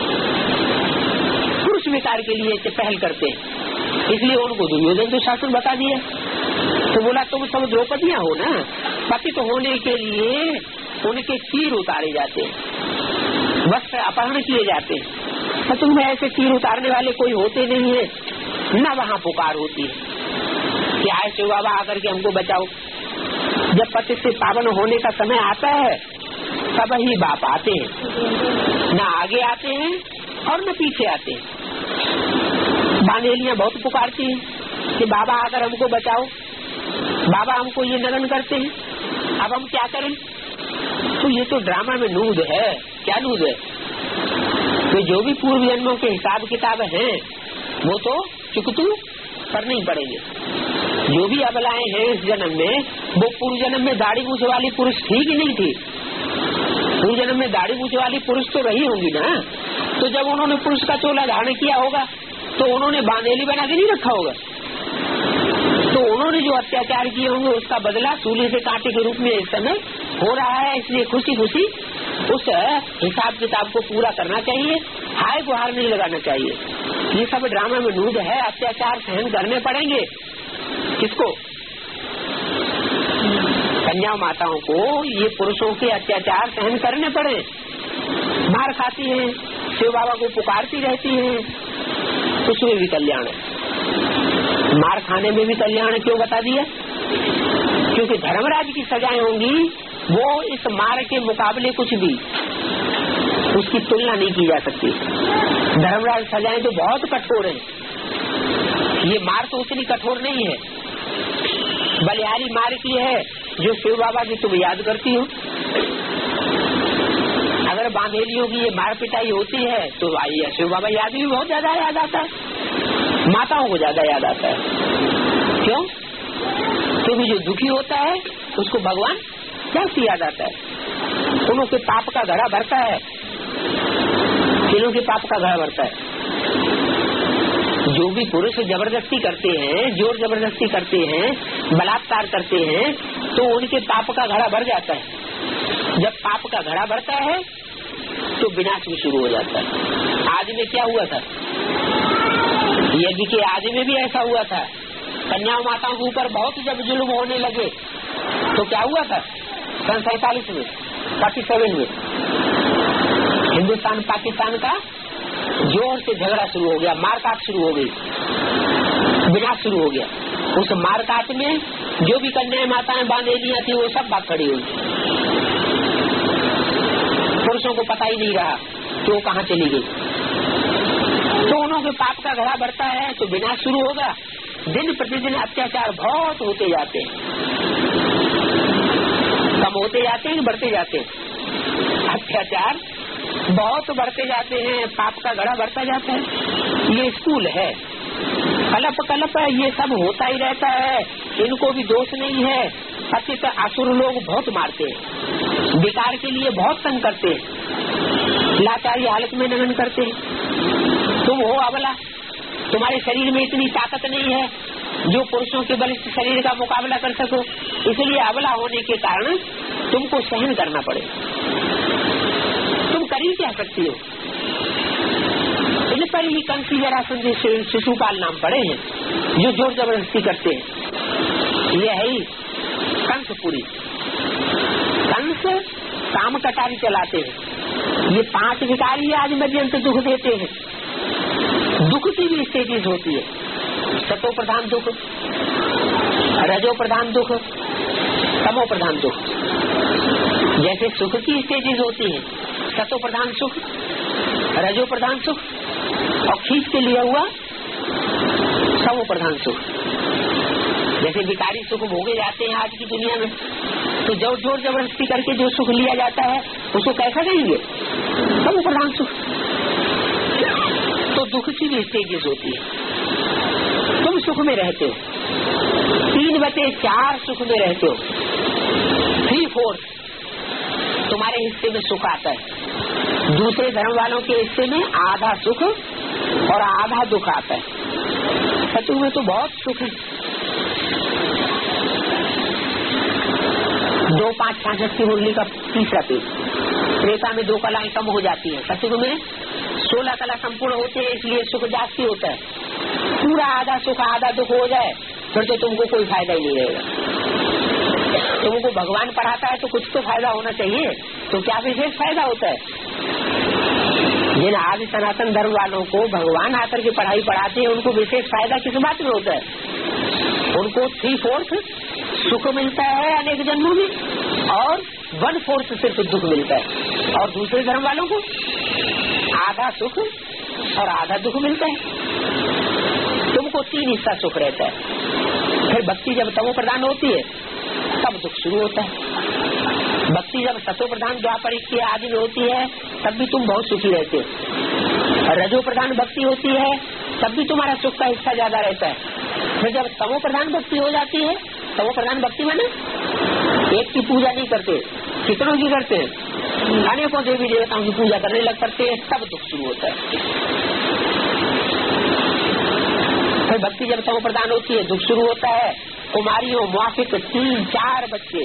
पुरुष विकार के लिए पहल करते हैं, इसलिए उनको दुर्योधन तो शासन बता दिया। तो बोला तुम सब द्रौपदियां हो ना। पतित होने के लिए उनके चीर उतारे जाते हैं, वस्त्र अपहरण किए जाते हैं। तो तुम्हें ऐसे चीर उतारने वाले कोई होते नहीं है, न वहाँ पुकार होती है कि आए शिव बाबा आकर के हमको बचाओ। जब पति से पावन होने का समय आता है तब ही बाप आते हैं, न आगे आते हैं और न पीछे आते हैं। बानेलियां बहुत पुकारती हैं कि बाबा आकर हमको बचाओ, बाबा हमको ये नगन करते हैं, अब हम क्या करें? तो ये तो ड्रामा में नूद है। क्या नूद है? तो जो भी पूर्व जन्मों के हिसाब किताब हैं वो तो चुकतू करने ही पड़ेंगे। जो भी अबलाएं हैं इस जन्म में, वो पूर्व जन्म में दाढ़ी मूछ वाली पुरुष थी कि नहीं थी? पूर्व जन्म में दाढ़ी मूछ वाली पुरुष तो रही होंगी ना। तो जब उन्होंने पुरुष का चोला धारण किया होगा तो उन्होंने बानेली बना के नहीं रखा होगा। तो उन्होंने जो अत्याचार किए होंगे उसका बदला सूली से कांटे के रूप में इस समय हो रहा है। इसलिए खुशी खुशी उस हिसाब किताब को पूरा करना चाहिए, हाय गुहार नहीं लगाना चाहिए। ये सब ड्रामा में नूद है। अत्याचार सहन करने पड़ेंगे। किसको? कन्या माताओं को ये पुरुषों के अत्याचार सहन करने पड़े। मार खाती हैं, शिव बाबा को पुकारती रहती हैं, उसमें भी कल्याण है। मार खाने में भी कल्याण क्यों बता दिया? क्योंकि धर्मराज की सजाएं होंगी वो इस मार के मुकाबले कुछ भी उसकी तुलना नहीं की जा सकती। धर्मराज सजाएं तो बहुत कठोर हैं, ये मार तो उतनी कठोर नहीं है। बलिहारी मार की है जो शिव बाबा की तुम याद करती हो। अगर बांधेलियों की ये मार पिटाई होती है तो शिव बाबा याद भी बहुत ज्यादा याद आता है, माताओं को ज्यादा याद आता है। क्यों? क्योंकि जो दुखी होता है उसको भगवान कैसे याद आता है? उन्हों के पाप का घड़ा भरता है, तीनों के पाप का घड़ा भरता है। जो भी पुरुष जबरदस्ती करते हैं, जोर जबरदस्ती करते हैं, बलात्कार करते हैं, तो उनके पाप का घड़ा भर जाता है। जब पाप का घड़ा भरता है तो विनाश भी शुरू हो जाता है। आज में क्या हुआ था? यज्ञ के आज में भी ऐसा हुआ था। कन्या माताओं के ऊपर बहुत जब जुल्म होने लगे तो क्या हुआ था? सन 47 में, 47 में हिंदुस्तान पाकिस्तान का जोर से झगड़ा शुरू हो गया, मारकाट शुरू हो गई, विनाश शुरू हो गया। उस मारकाट में जो भी कन्या माताएं बांधेलियां थी वो सब भाग खड़ी हुई। पुरुषों को पता ही नहीं रहा कि वो कहाँ चली गई। तो उन्होंने पाप का घड़ा बढ़ता है तो विनाश शुरू होगा। दिन प्रतिदिन अत्याचार बहुत होते जाते हैं, कम होते जाते हैं, बढ़ते जाते हैं। अत्याचार बहुत बढ़ते जाते हैं, पाप का घड़ा बढ़ता जाता है। ये स्कूल है, कलप कलप है, ये सब होता ही रहता है। इनको भी दोष नहीं है। पतित असुर लोग बहुत मारते हैं, विकार के लिए बहुत तंग करते हैं, लाचारी हालत में नमन करते हैं। तुम हो अबला, तुम्हारे शरीर में इतनी ताकत नहीं है जो पुरुषों के बलिष्ठ शरीर का मुकाबला कर सको, इसलिए अबला होने के कारण तुमको सहन करना पड़े। तुम कर ही क्या सकती हो? इन पर ही कंस जरासंध शिशुपाल नाम पड़े हैं जो जोर जबरदस्ती करते हैं। ये है ही कंसपुरी। कंस काम कटारी चलाते हैं। ये 5 विकारी आज मध्यंत दुख देते हैं। दुख की भी स्टेजेस होती है, सतो प्रधान दुख, रजो प्रधान दुख, तमो प्रधान दुख। जैसे सुख की स्टेजेस होती है, सतो प्रधान सुख, रजो प्रधान सुख और खींच के लिया हुआ तमो प्रधान सुख। जैसे विकारी सुख भोगे जाते हैं आज की दुनिया में, तो जो जोर जबरदस्ती करके जो सुख लिया जाता है उसको कैसा कहेंगे? तमो प्रधान सुख। तो दुख की भी स्टेजेस होती है। तुम सुख में रहते हो, 3/4 सुख में रहते हो, 3/4 तुम्हारे हिस्से में सुख आता है। दूसरे धर्म वालों के हिस्से में आधा सुख और आधा दुख आता है। सतयुग में तो बहुत सुख है। 2, 5, 66 की मुरली का तीसरा पेज। त्रेता में 2 कलाएं कम हो जाती है, सतयुग में 16 कला संपूर्ण होते हैं, इसलिए सुख जास्ती होता है। पूरा आधा सुख आधा दुख हो जाए फिर तो तुमको कोई फायदा ही नहीं रहेगा। तुमको भगवान पढ़ाता है तो कुछ तो फायदा होना चाहिए, तो क्या विशेष फायदा होता है? जिन आदि सनातन धर्म वालों को भगवान आकर के पढ़ाई पढ़ाते हैं उनको विशेष फायदा किस बात में होता है? उनको 3/4 सुख मिलता है अनेक जन्मों में और 1/4 सिर्फ दुख मिलता है। और दूसरे धर्म वालों को आधा सुख और आधा दुख मिलता है। तुमको 3 हिस्सा सुख रहता है। फिर भक्ति जब तमो प्रधान होती है तब दुख शुरू होता है। भक्ति जब सतो प्रधान द्वापर की आदि में होती है तब भी तुम बहुत सुखी रहते हो। रजो प्रधान भक्ति होती है तब भी तुम्हारा सुख का हिस्सा ज्यादा रहता है। फिर जब तमो प्रधान भक्ति हो जाती है, तमो प्रधान भक्ति माने एक की पूजा नहीं करते, कितनों की करते हैं, अनेकों देवी देवताओं की पूजा करने लग पड़ते हैं, तब दुख शुरू होता है। फिर भक्ति जब तमो प्रधान होती है दुख शुरू होता है। कुमारियों मुआफिक 3-4 बच्चे,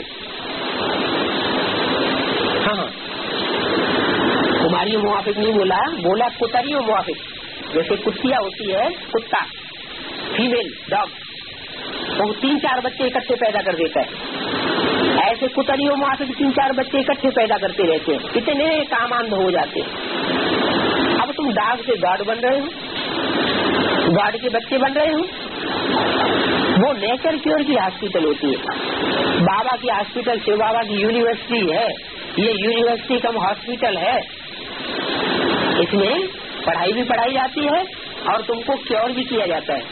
हाँ कुमारियों मुआफिक नहीं बोला कुतरियों मुआफिक। जैसे कुत्तिया होती है, कुत्ता फीमेल डॉग, वो 3-4 बच्चे इकट्ठे पैदा कर देता है। ऐसे कुतरियों मुआफिक 3-4 बच्चे इकट्ठे पैदा करते रहते हैं, इतने कामांध हो जाते हैं। अब तुम डॉग से गॉड बन रहे हो, गॉड के बच्चे बन रहे हो। वो नेचर क्योर की हॉस्पिटल होती है, बाबा की हॉस्पिटल शिव बाबा की यूनिवर्सिटी है, ये यूनिवर्सिटी कम हॉस्पिटल है। इसमें पढ़ाई भी पढ़ाई जाती है और तुमको क्योर भी किया जाता है।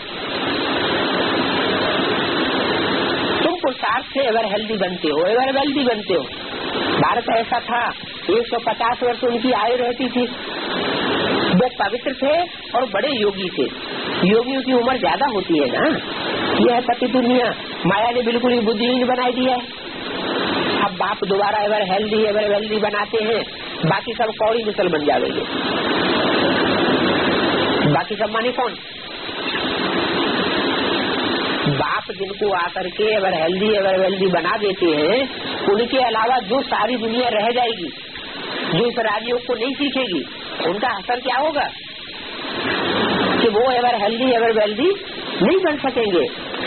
तुम पुरुषार्थ से एवर हेल्दी बनते हो, एवर वेल्दी बनते हो। भारत ऐसा था, 150 वर्ष उनकी आयु रहती थी। वो पवित्र थे और बड़े योगी थे। योगियों की उम्र ज्यादा होती है ना। यह पति दुनिया माया ने बिल्कुल ही बुद्धिहीन बनाई दिया है। अब बाप दोबारा एवर हेल्दी एवर वेल्दी बनाते हैं, बाकी सब कौड़ी मिसल बन जाएंगे। बाकी सब माने कौन? बाप जिनको आकर के एवर हेल्दी एवर वेल्दी बना देते हैं, उनके अलावा जो सारी दुनिया रह जाएगी, जो इस राजयोग को नहीं सीखेगी, उनका असर क्या होगा कि वो एवर हेल्दी एवर वेल्दी नहीं बन सकेंगे,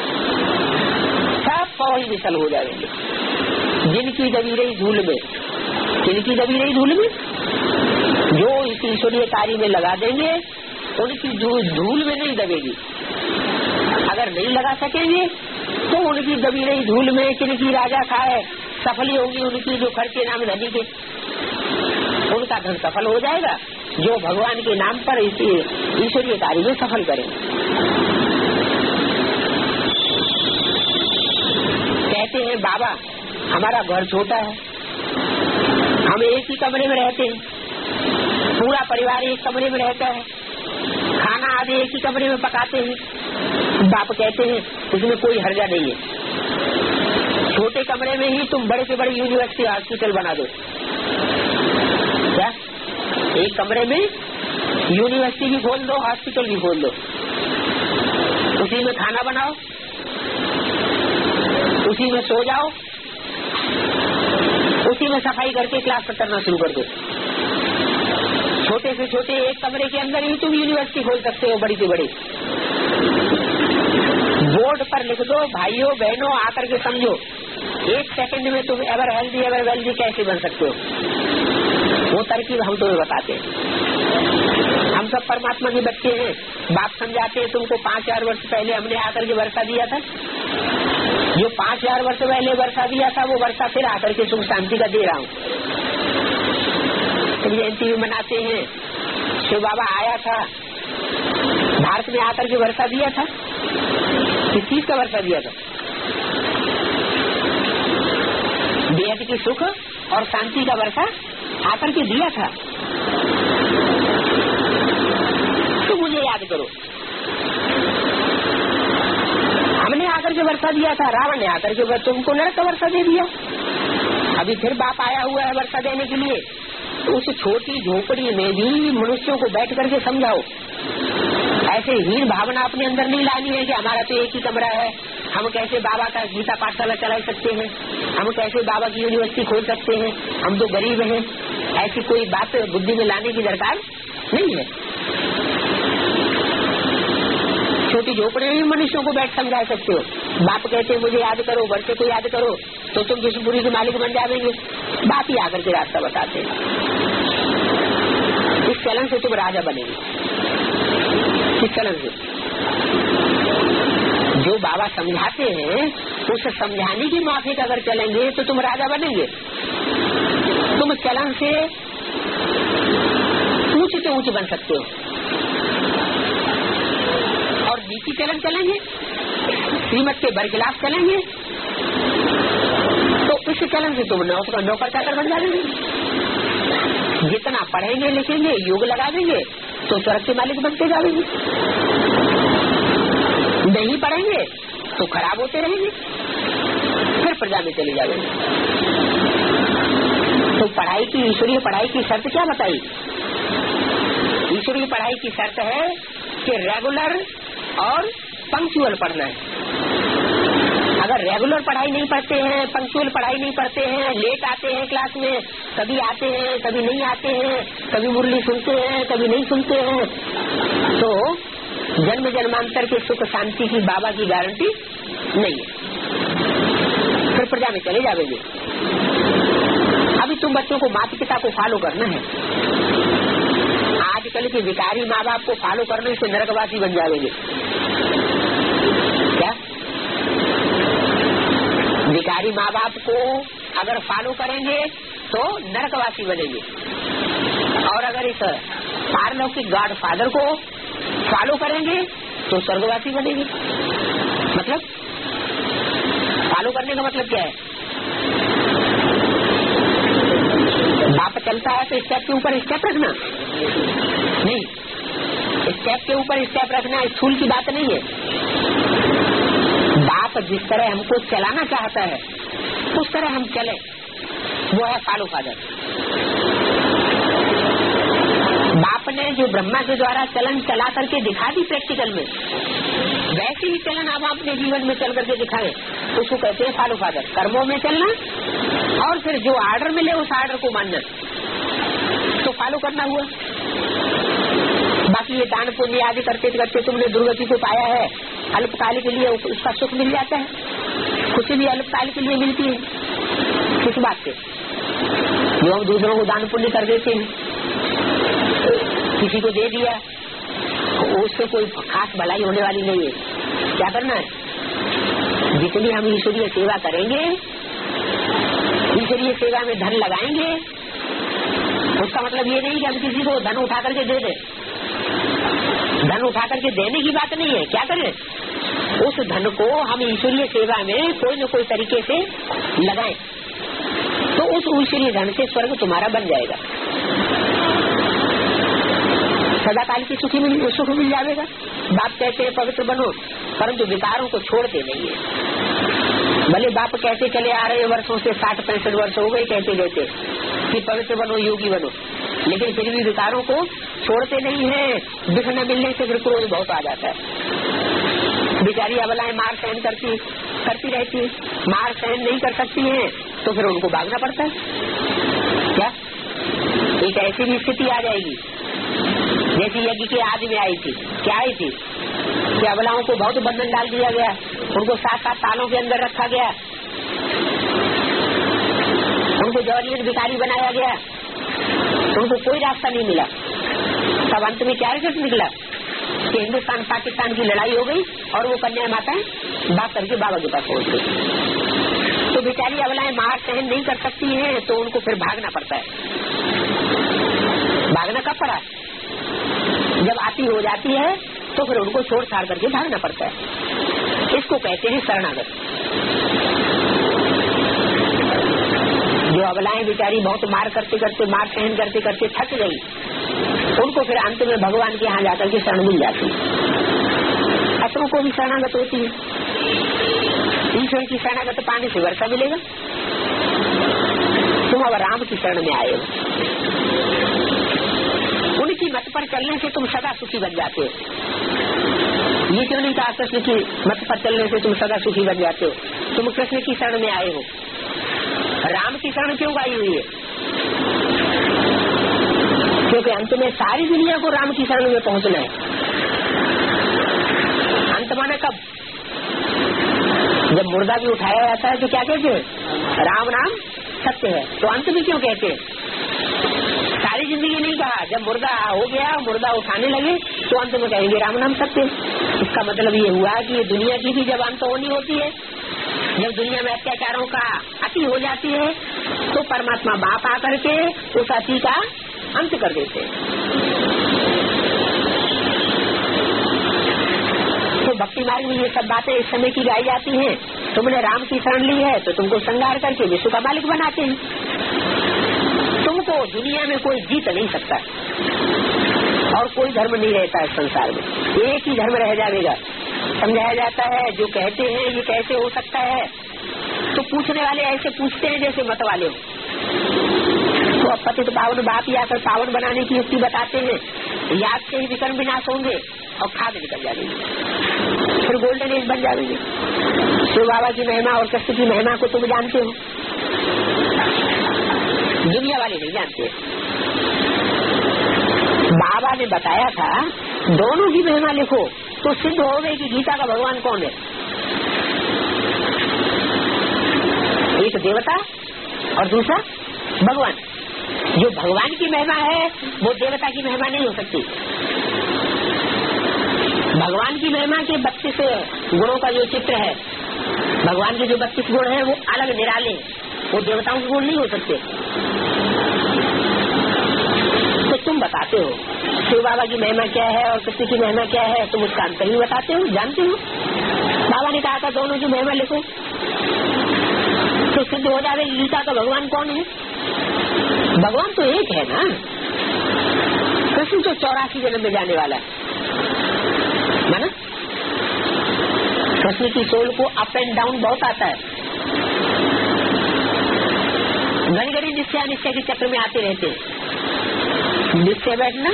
सब कौड़ी मिसल हो जाएंगे। जिनकी दबी रही धूल में, जिनकी दबी रही धूल में, जो इस ईश्वरीय कार्य में लगा देंगे उनकी धूल में नहीं दबेगी। अगर नहीं लगा सकेंगे तो उनकी दबी रही धूल में किनकी राजा खाए, सफली होगी उनकी जो खर्चे नाम धनी के, उनका धन सफल हो जाएगा जो भगवान के नाम पर इसी ईश्वरीय कार्य में सफल करें। कहते हैं बाबा हमारा घर छोटा है, हम एक ही कमरे में रहते हैं, पूरा परिवार एक कमरे में रहता है, खाना आदि एक ही कमरे में पकाते हैं। बाप कहते हैं इसमें कोई हर्जा नहीं है, छोटे कमरे में ही तुम बड़े से बड़े यूनिवर्सिटी हॉस्पिटल बना दो। क्या एक कमरे में यूनिवर्सिटी भी खोल दो, हॉस्पिटल भी खोल दो, उसी में खाना बनाओ, उसी में सो जाओ, उसी में सफाई करके क्लास करना शुरू कर दो। छोटे से छोटे एक कमरे के अंदर ही तुम यूनिवर्सिटी खोल सकते हो, बड़ी से बड़ी। बोर्ड पर लिख दो, भाइयों बहनों आकर के समझो, 1 सेकंड में तुम एवर हेल्दी एवर वेल्दी कैसे बन सकते हो, वो तरकीब हम तुम्हें बताते हैं। हम सब परमात्मा के बच्चे हैं। बाप समझाते हैं तुमको 5000 वर्ष पहले हमने आकर के वर्षा दिया था, जो 5000 वर्ष पहले वर्षा दिया था वो वर्षा फिर आकर के सुख शांति का दे रहा हूँ। जयंती भी मनाते हैं, शिव बाबा आया था, भारत में आकर के वर्षा दिया था, किस चीज का वर्षा दिया था? बेहद की सुख और शांति का वर्षा आकर के दिया था। तो मुझे याद करो, हमने आकर के वर्षा दिया था, रावण ने आकर के तुमको नरक का वर्षा दे दिया। अभी फिर बाप आया हुआ है वर्षा देने के लिए। तो उस छोटी झोपड़ी में भी मनुष्यों को बैठ करके समझाओ। ऐसे हीन भावना अपने अंदर नहीं लानी है कि हमारा तो एक ही कमरा है, हम कैसे बाबा का गीता पाठशाला चला सकते हैं, हम कैसे बाबा की यूनिवर्सिटी खोल सकते हैं, हम तो गरीब हैं। ऐसी कोई बात बुद्धि में लाने की दरकार नहीं है। छोटी झोपड़ी में मनुष्यों को बैठ समझा सकते हो। बाप कहते हैं मुझे याद करो, वर्षे को याद करो, तो तुम विष्णुपुरी के मालिक बन जाएंगे। बाप ही आकर के रास्ता बताते हैं। इस चलन से तुम राजा बनेंगे। इस चलन से जो बाबा समझाते हैं उस समझाने की माफिक अगर चलेंगे तो तुम राजा बनेंगे। तुम चलन से ऊंच से ऊंच बन सकते हो। और नीति चलन चलेंगे, श्रीमत के बरखिलाफ चलेंगे, तो इस चलन से तुम नौकर चाकर बन जाएंगे। जितना पढ़ेंगे लिखेंगे योग लगा देंगे तो स्वर्ग के मालिक बनते जाएंगे। नहीं पढ़ेंगे तो खराब होते रहेंगे, फिर प्रजा में चले जाएंगे। तो पढ़ाई की, ईश्वरीय पढ़ाई की शर्त क्या बताई? ईश्वरीय पढ़ाई की शर्त है कि रेगुलर और पंक्चुअल पढ़ना है। अगर रेगुलर पढ़ाई नहीं पढ़ते हैं, पंक्चुअल पढ़ाई नहीं पढ़ते हैं, लेट आते हैं क्लास में, कभी आते हैं कभी नहीं आते हैं, कभी मुरली सुनते हैं कभी नहीं सुनते हैं, तो जन्म जन्मांतर के सुख शांति की बाबा की गारंटी नहीं है। फिर प्रजा में चले जाएंगे। अभी तुम बच्चों को माता पिता को फॉलो करना है। आजकल के विकारी माँ बाप को फॉलो करने से नरकवासी बन जाएंगे। क्या विकारी माँ बाप को अगर फॉलो करेंगे तो नरकवासी बनेंगे, और अगर इस पारलौकिक गॉड फादर को फॉलो करेंगे तो स्वर्गवासी बनेंगे। मतलब फॉलो करने का मतलब क्या है? बाप चलता है तो स्टेप के ऊपर स्टेप रखना नहीं, स्टेप के ऊपर स्टेप रखना स्थूल की बात नहीं है। बाप जिस तरह हमको चलाना चाहता है उस तरह हम चले, वो है फॉलो फादर। बाप ने जो ब्रह्मा के द्वारा चलन चला करके दिखा दी प्रैक्टिकल में, वैसे ही चलन आप अपने जीवन में चल करके दिखाएं, उसको कहते हैं फॉलो फादर। कर्मों में चलना और फिर जो आर्डर मिले उस आर्डर को मानना, तो फॉलो करना हुआ। बाकी ये दान पुण्य आदि करते करते तुमने दुर्गति को पाया है, अल्पकाल के लिए उसका सुख मिल जाता है, खुशी भी अल्पकाल के लिए मिलती है। किस बात से? जो हम दूसरों को दान पुण्य कर देते हैं, किसी को दे दिया, उससे कोई खास भलाई होने वाली नहीं है। क्या करना है? जितनी हम ईश्वरीय सेवा करेंगे, ईश्वरीय सेवा में धन लगाएंगे, उसका मतलब ये नहीं कि हम किसी को धन उठा करके दे दें। धन उठा करके देने की बात नहीं है। क्या करें? उस धन को हम ईश्वरीय सेवा में कोई न कोई तरीके से लगाएं, तो उस ईश्वरीय धन से स्वर्ग तुम्हारा बन जाएगा, सदाकाल की सुख मिल जाएगा। बाप कहते हैं पवित्र बनो, परंतु विकारों को छोड़ते नहीं है। भले बाप कहते चले आ रहे वर्षों से 60-65 वर्ष हो गए कहते कहते कि पवित्र बनो, योगी बनो, लेकिन फिर भी विकारों को छोड़ते नहीं है। दुख न मिलने से फिर क्रोध बहुत आ जाता है। बेचारी अबलाएं मार सहन करती रहती, मार सहन नहीं कर सकती हैं तो फिर उनको भागना पड़ता है। क्या एक ऐसी भी स्थिति आ जाएगी जैसी यज्ञ के आदि में आई थी। क्या आई थी कि अबलाओं को बहुत बंधन डाल दिया गया, उनको 7-7 तालों के अंदर रखा गया, उनको जबरन भिखारी बनाया गया, उनको कोई रास्ता नहीं मिला। तब अंत में क्या रिजल्ट निकला कि हिंदुस्तान पाकिस्तान की लड़ाई हो गई और वो कन्या माताएं बात करके बाबा के पास पहुंच गई। तो बेचारी अबलाएं मार सहन नहीं कर सकती हैं तो उनको फिर भागना पड़ता है। भागना कब पड़ा? जब आती हो जाती है तो फिर उनको छोड़ छाड़ करके भागना पड़ता है। इसको कहते हैं शरणागत। जो अबलाएं बेचारी बहुत मार करते करते, मार सहन करते करते थक गई, उनको फिर अंत में भगवान के यहाँ जाकर के शरण मिल जाती है। असुरों को भी शरणागत होती है। ईश्वर की शरणागत पाने से वर्षा मिलेगा। तुम अब राम की शरण में आए हो, उनकी मत पर चलने से तुम सदा सुखी बन जाते हो। ये क्यों नहीं कहा कृष्ण की मत पर चलने से तुम सदा सुखी बन जाते हो? तुम कृष्ण की शरण में आए हो। राम की शरण क्यों आई हुई है? क्योंकि अंत में सारी दुनिया को राम की शरण में पहुंचना है। अंत माने कब? जब मुर्दा भी उठाया जाता है तो क्या कहते हैं? राम नाम सत्य है। तो अंत भी क्यों कहते हैं? सारी जिंदगी नहीं कहा। जब मुर्दा हो गया, मुर्दा उठाने लगे तो अंत में कहेंगे राम नाम सत्य। इसका मतलब ये हुआ कि ये दुनिया की भी जब अंत होनी होती है, जब दुनिया में अत्याचारों का अति हो जाती है तो परमात्मा बाप आकर के उस अति का अंत कर देते हैं। तो भक्ति मार्ग में ये सब बातें इस समय की गाई जाती हैं। तुमने राम की शरण ली है तो तुमको संगार करके विश्व का मालिक बनाते हैं। तुमको दुनिया में कोई जीत नहीं सकता और कोई धर्म नहीं रहता है संसार में। एक ही धर्म रह जाएगा। समझाया जाता है जो कहते हैं ये कैसे हो सकता है, तो पूछने वाले ऐसे पूछते हैं जैसे मत वाले हो। तो अब पतित पावन बाप आकर पावन बनाने की युक्ति बताते हैं। याद से ही विकर्म विनाश होंगे और खाद निकल जाएंगे, फिर गोल्डन एज बन जाएंगे। शिव बाबा की महिमा और कृष्ण की महिमा को तुम जानते हो, दुनिया वाले नहीं जानते। बाबा ने बताया था दोनों की महिमा लिखो तो सिद्ध हो गई कि गीता का भगवान कौन है। एक देवता और दूसरा भगवान। जो भगवान की महिमा है वो देवता की महिमा नहीं हो सकती। भगवान की महिमा के 32 गुणों का जो चित्र है, भगवान के जो 32 गुण है वो अलग निराले हैं, वो देवताओं के गुण नहीं हो सकते। तो तुम बताते हो शिव बाबा की महिमा क्या है और कृष्ण की महिमा क्या है, तुम उसका अंतर ही बताते हो, जानते हो। बाबा ने कहा था दोनों की महिमा लिखो तो सिद्ध हो जाए गीता का भगवान कौन है। भगवान तो एक है ना। कृष्ण तो 84 जन्म में जाने वाला है ना। कृष्ण की सोल को अप एंड डाउन बहुत आता है। घड़ी घड़ी निश्चय अनिश्चय के चक्र में आते रहते हैं। निश्चय बैठना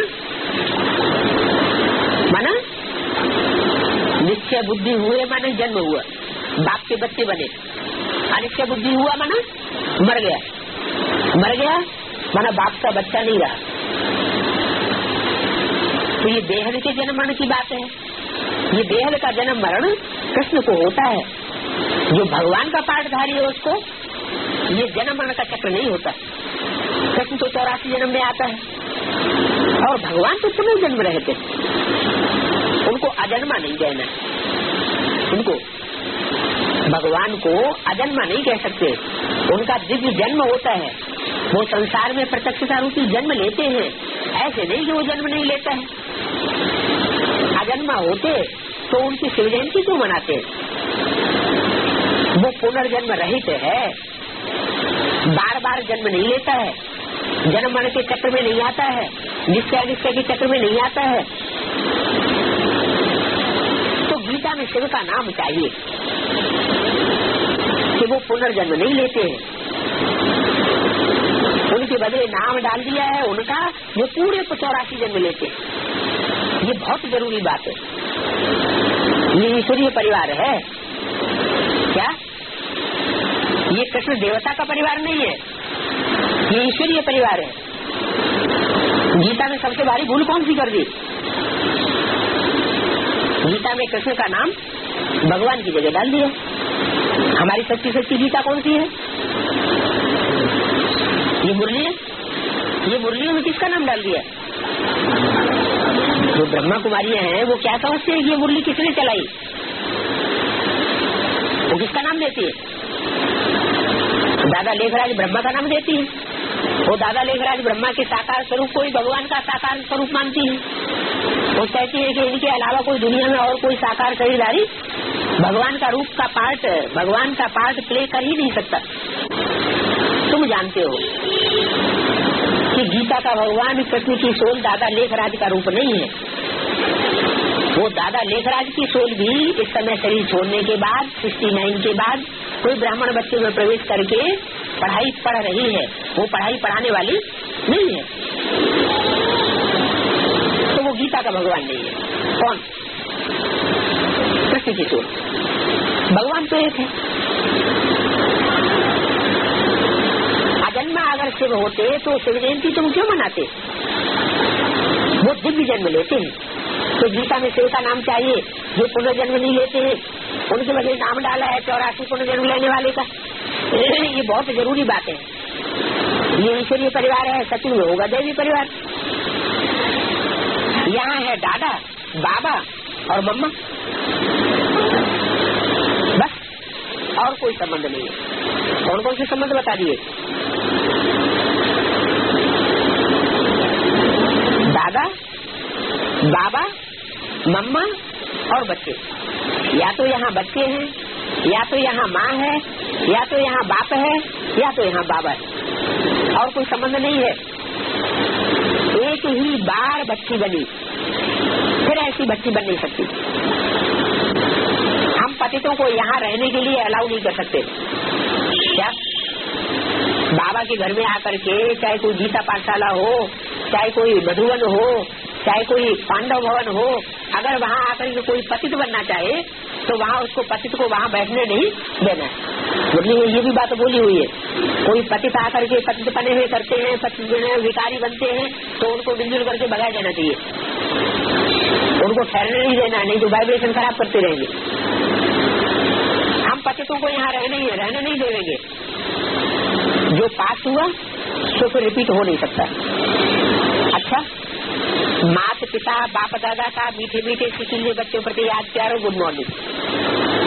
माना निश्चय बुद्धि हुए माने जन्म हुआ, बाप के बच्चे बने। अनिश्चय बुद्धि हुआ माना मर गया, मर गया माना बाप का बच्चा नहीं रहा। तो ये बेहद के जन्म मरण की बात है। ये बेहद का जन्म मरण कृष्ण को होता है। जो भगवान का पाठधारी है उसको ये जन्म मरण का चक्र नहीं होता। कृष्ण तो 84 जन्म में आता है और भगवान तो पुनर्जन्म रहते, उनको अजन्मा नहीं कहना। उनको भगवान को अजन्मा नहीं कह सकते, उनका दिव्य जन्म होता है। वो संसार में प्रत्यक्षता रूपी जन्म लेते हैं, ऐसे नहीं कि वो जन्म नहीं लेता है। अजन्मा होते तो उनकी शिव जयंती क्यों मनाते? वो पुनर्जन्म रहित है, बार बार जन्म नहीं लेता है, जन्म मरण के चक्र में नहीं आता है, निश्चय अनिश्चय के चक्र में नहीं आता है। तो गीता में शिव का नाम चाहिए कि वो पुनर्जन्म नहीं लेते हैं। उनके बदले नाम डाल दिया है उनका जो पूरे 84 जन्म लेते। ये बहुत जरूरी बात है। ये ईश्वरीय परिवार है क्या? ये कृष्ण देवता का परिवार नहीं है, ये ईश्वरीय परिवार है। गीता में सबसे भारी भूल कौन सी कर दी? गीता में कृष्ण का नाम भगवान की जगह डाल दिया। हमारी सच्ची सच्ची गीता कौन सी है? ये मुरली है। ये मुरली में किसका नाम डाल दिया? जो ब्रह्मा कुमारी हैं वो क्या समझते हैं ये मुरली किसने चलाई? वो किसका नाम देती है? दादा लेखराज ब्रह्मा का नाम देती है। वो दादा लेखराज ब्रह्मा के साकार स्वरूप को ही भगवान का साकार स्वरूप मानती है। वो कहती है कि इनके अलावा कोई दुनिया में और कोई साकार शरीरधारी भगवान का रूप का पार्ट, भगवान का पार्ट प्ले कर ही नहीं सकता। तुम जानते हो कि गीता का भगवान कृष्ण की सोल दादा लेखराज का रूप नहीं है। वो दादा लेखराज की सोल भी इस समय शरीर छोड़ने के बाद 69 के बाद कोई ब्राह्मण बच्चे में प्रवेश करके पढ़ाई पढ़ रही है। वो पढ़ाई पढ़ाने वाली नहीं है, तो वो गीता का भगवान नहीं है। कौन? कृष्ण की सोल। भगवान तो एक है। अजन्मा अगर शिव होते तो शिव जयंती तुम क्यों मनाते? वो दिव्य जन्म लेते हैं, तो गीता में शिव का नाम चाहिए। जो पुनर्जन्म नहीं लेते हैं उनके बदले नाम डाला है 84 पुनर्जन्म लेने वाले का। ये बहुत जरूरी बात है। ये ईश्वरीय परिवार है, सच में होगा दैवी परिवार। यहाँ है दादा, बाबा और मम्मा, बस, और कोई संबंध नहीं है। कौन कौन से संबंध बता दिए? दादा, बाबा, मम्मा और बच्चे। या तो यहाँ बच्चे हैं, या तो यहाँ माँ है, या तो यहाँ बाप है, या तो यहाँ बाबा है, और कोई संबंध नहीं है। एक ही बार बच्ची बनी, फिर ऐसी बच्ची बन नहीं सकती। हम पतितों को यहाँ रहने के लिए अलाउ नहीं कर सकते। क्या बाबा के घर में आकर के, चाहे कोई गीता पाठशाला हो, चाहे कोई मधुवन हो, चाहे कोई पांडव भवन हो, अगर वहाँ आकर के कोई पतित बनना चाहे तो वहाँ उसको पतित को वहाँ बैठने नहीं देना है। मतलब ये भी बात बोली हुई है। कोई पतित आकर के पतित बने हुए करते हैं, पतित विकारी बनते हैं, तो उनको मिलजुल करके भगा देना चाहिए। उनको ठहरने नहीं देना, नहीं तो वाइब्रेशन खराब करते रहेंगे। हम पतितों को यहाँ रहने नहीं देंगे। जो पास हुआ तो फिर रिपीट हो नहीं सकता। अच्छा, माता पिता बाप दादा का मीठे मीठे सिकिले बच्चों प्रति याद प्यारो गुड मॉर्निंग।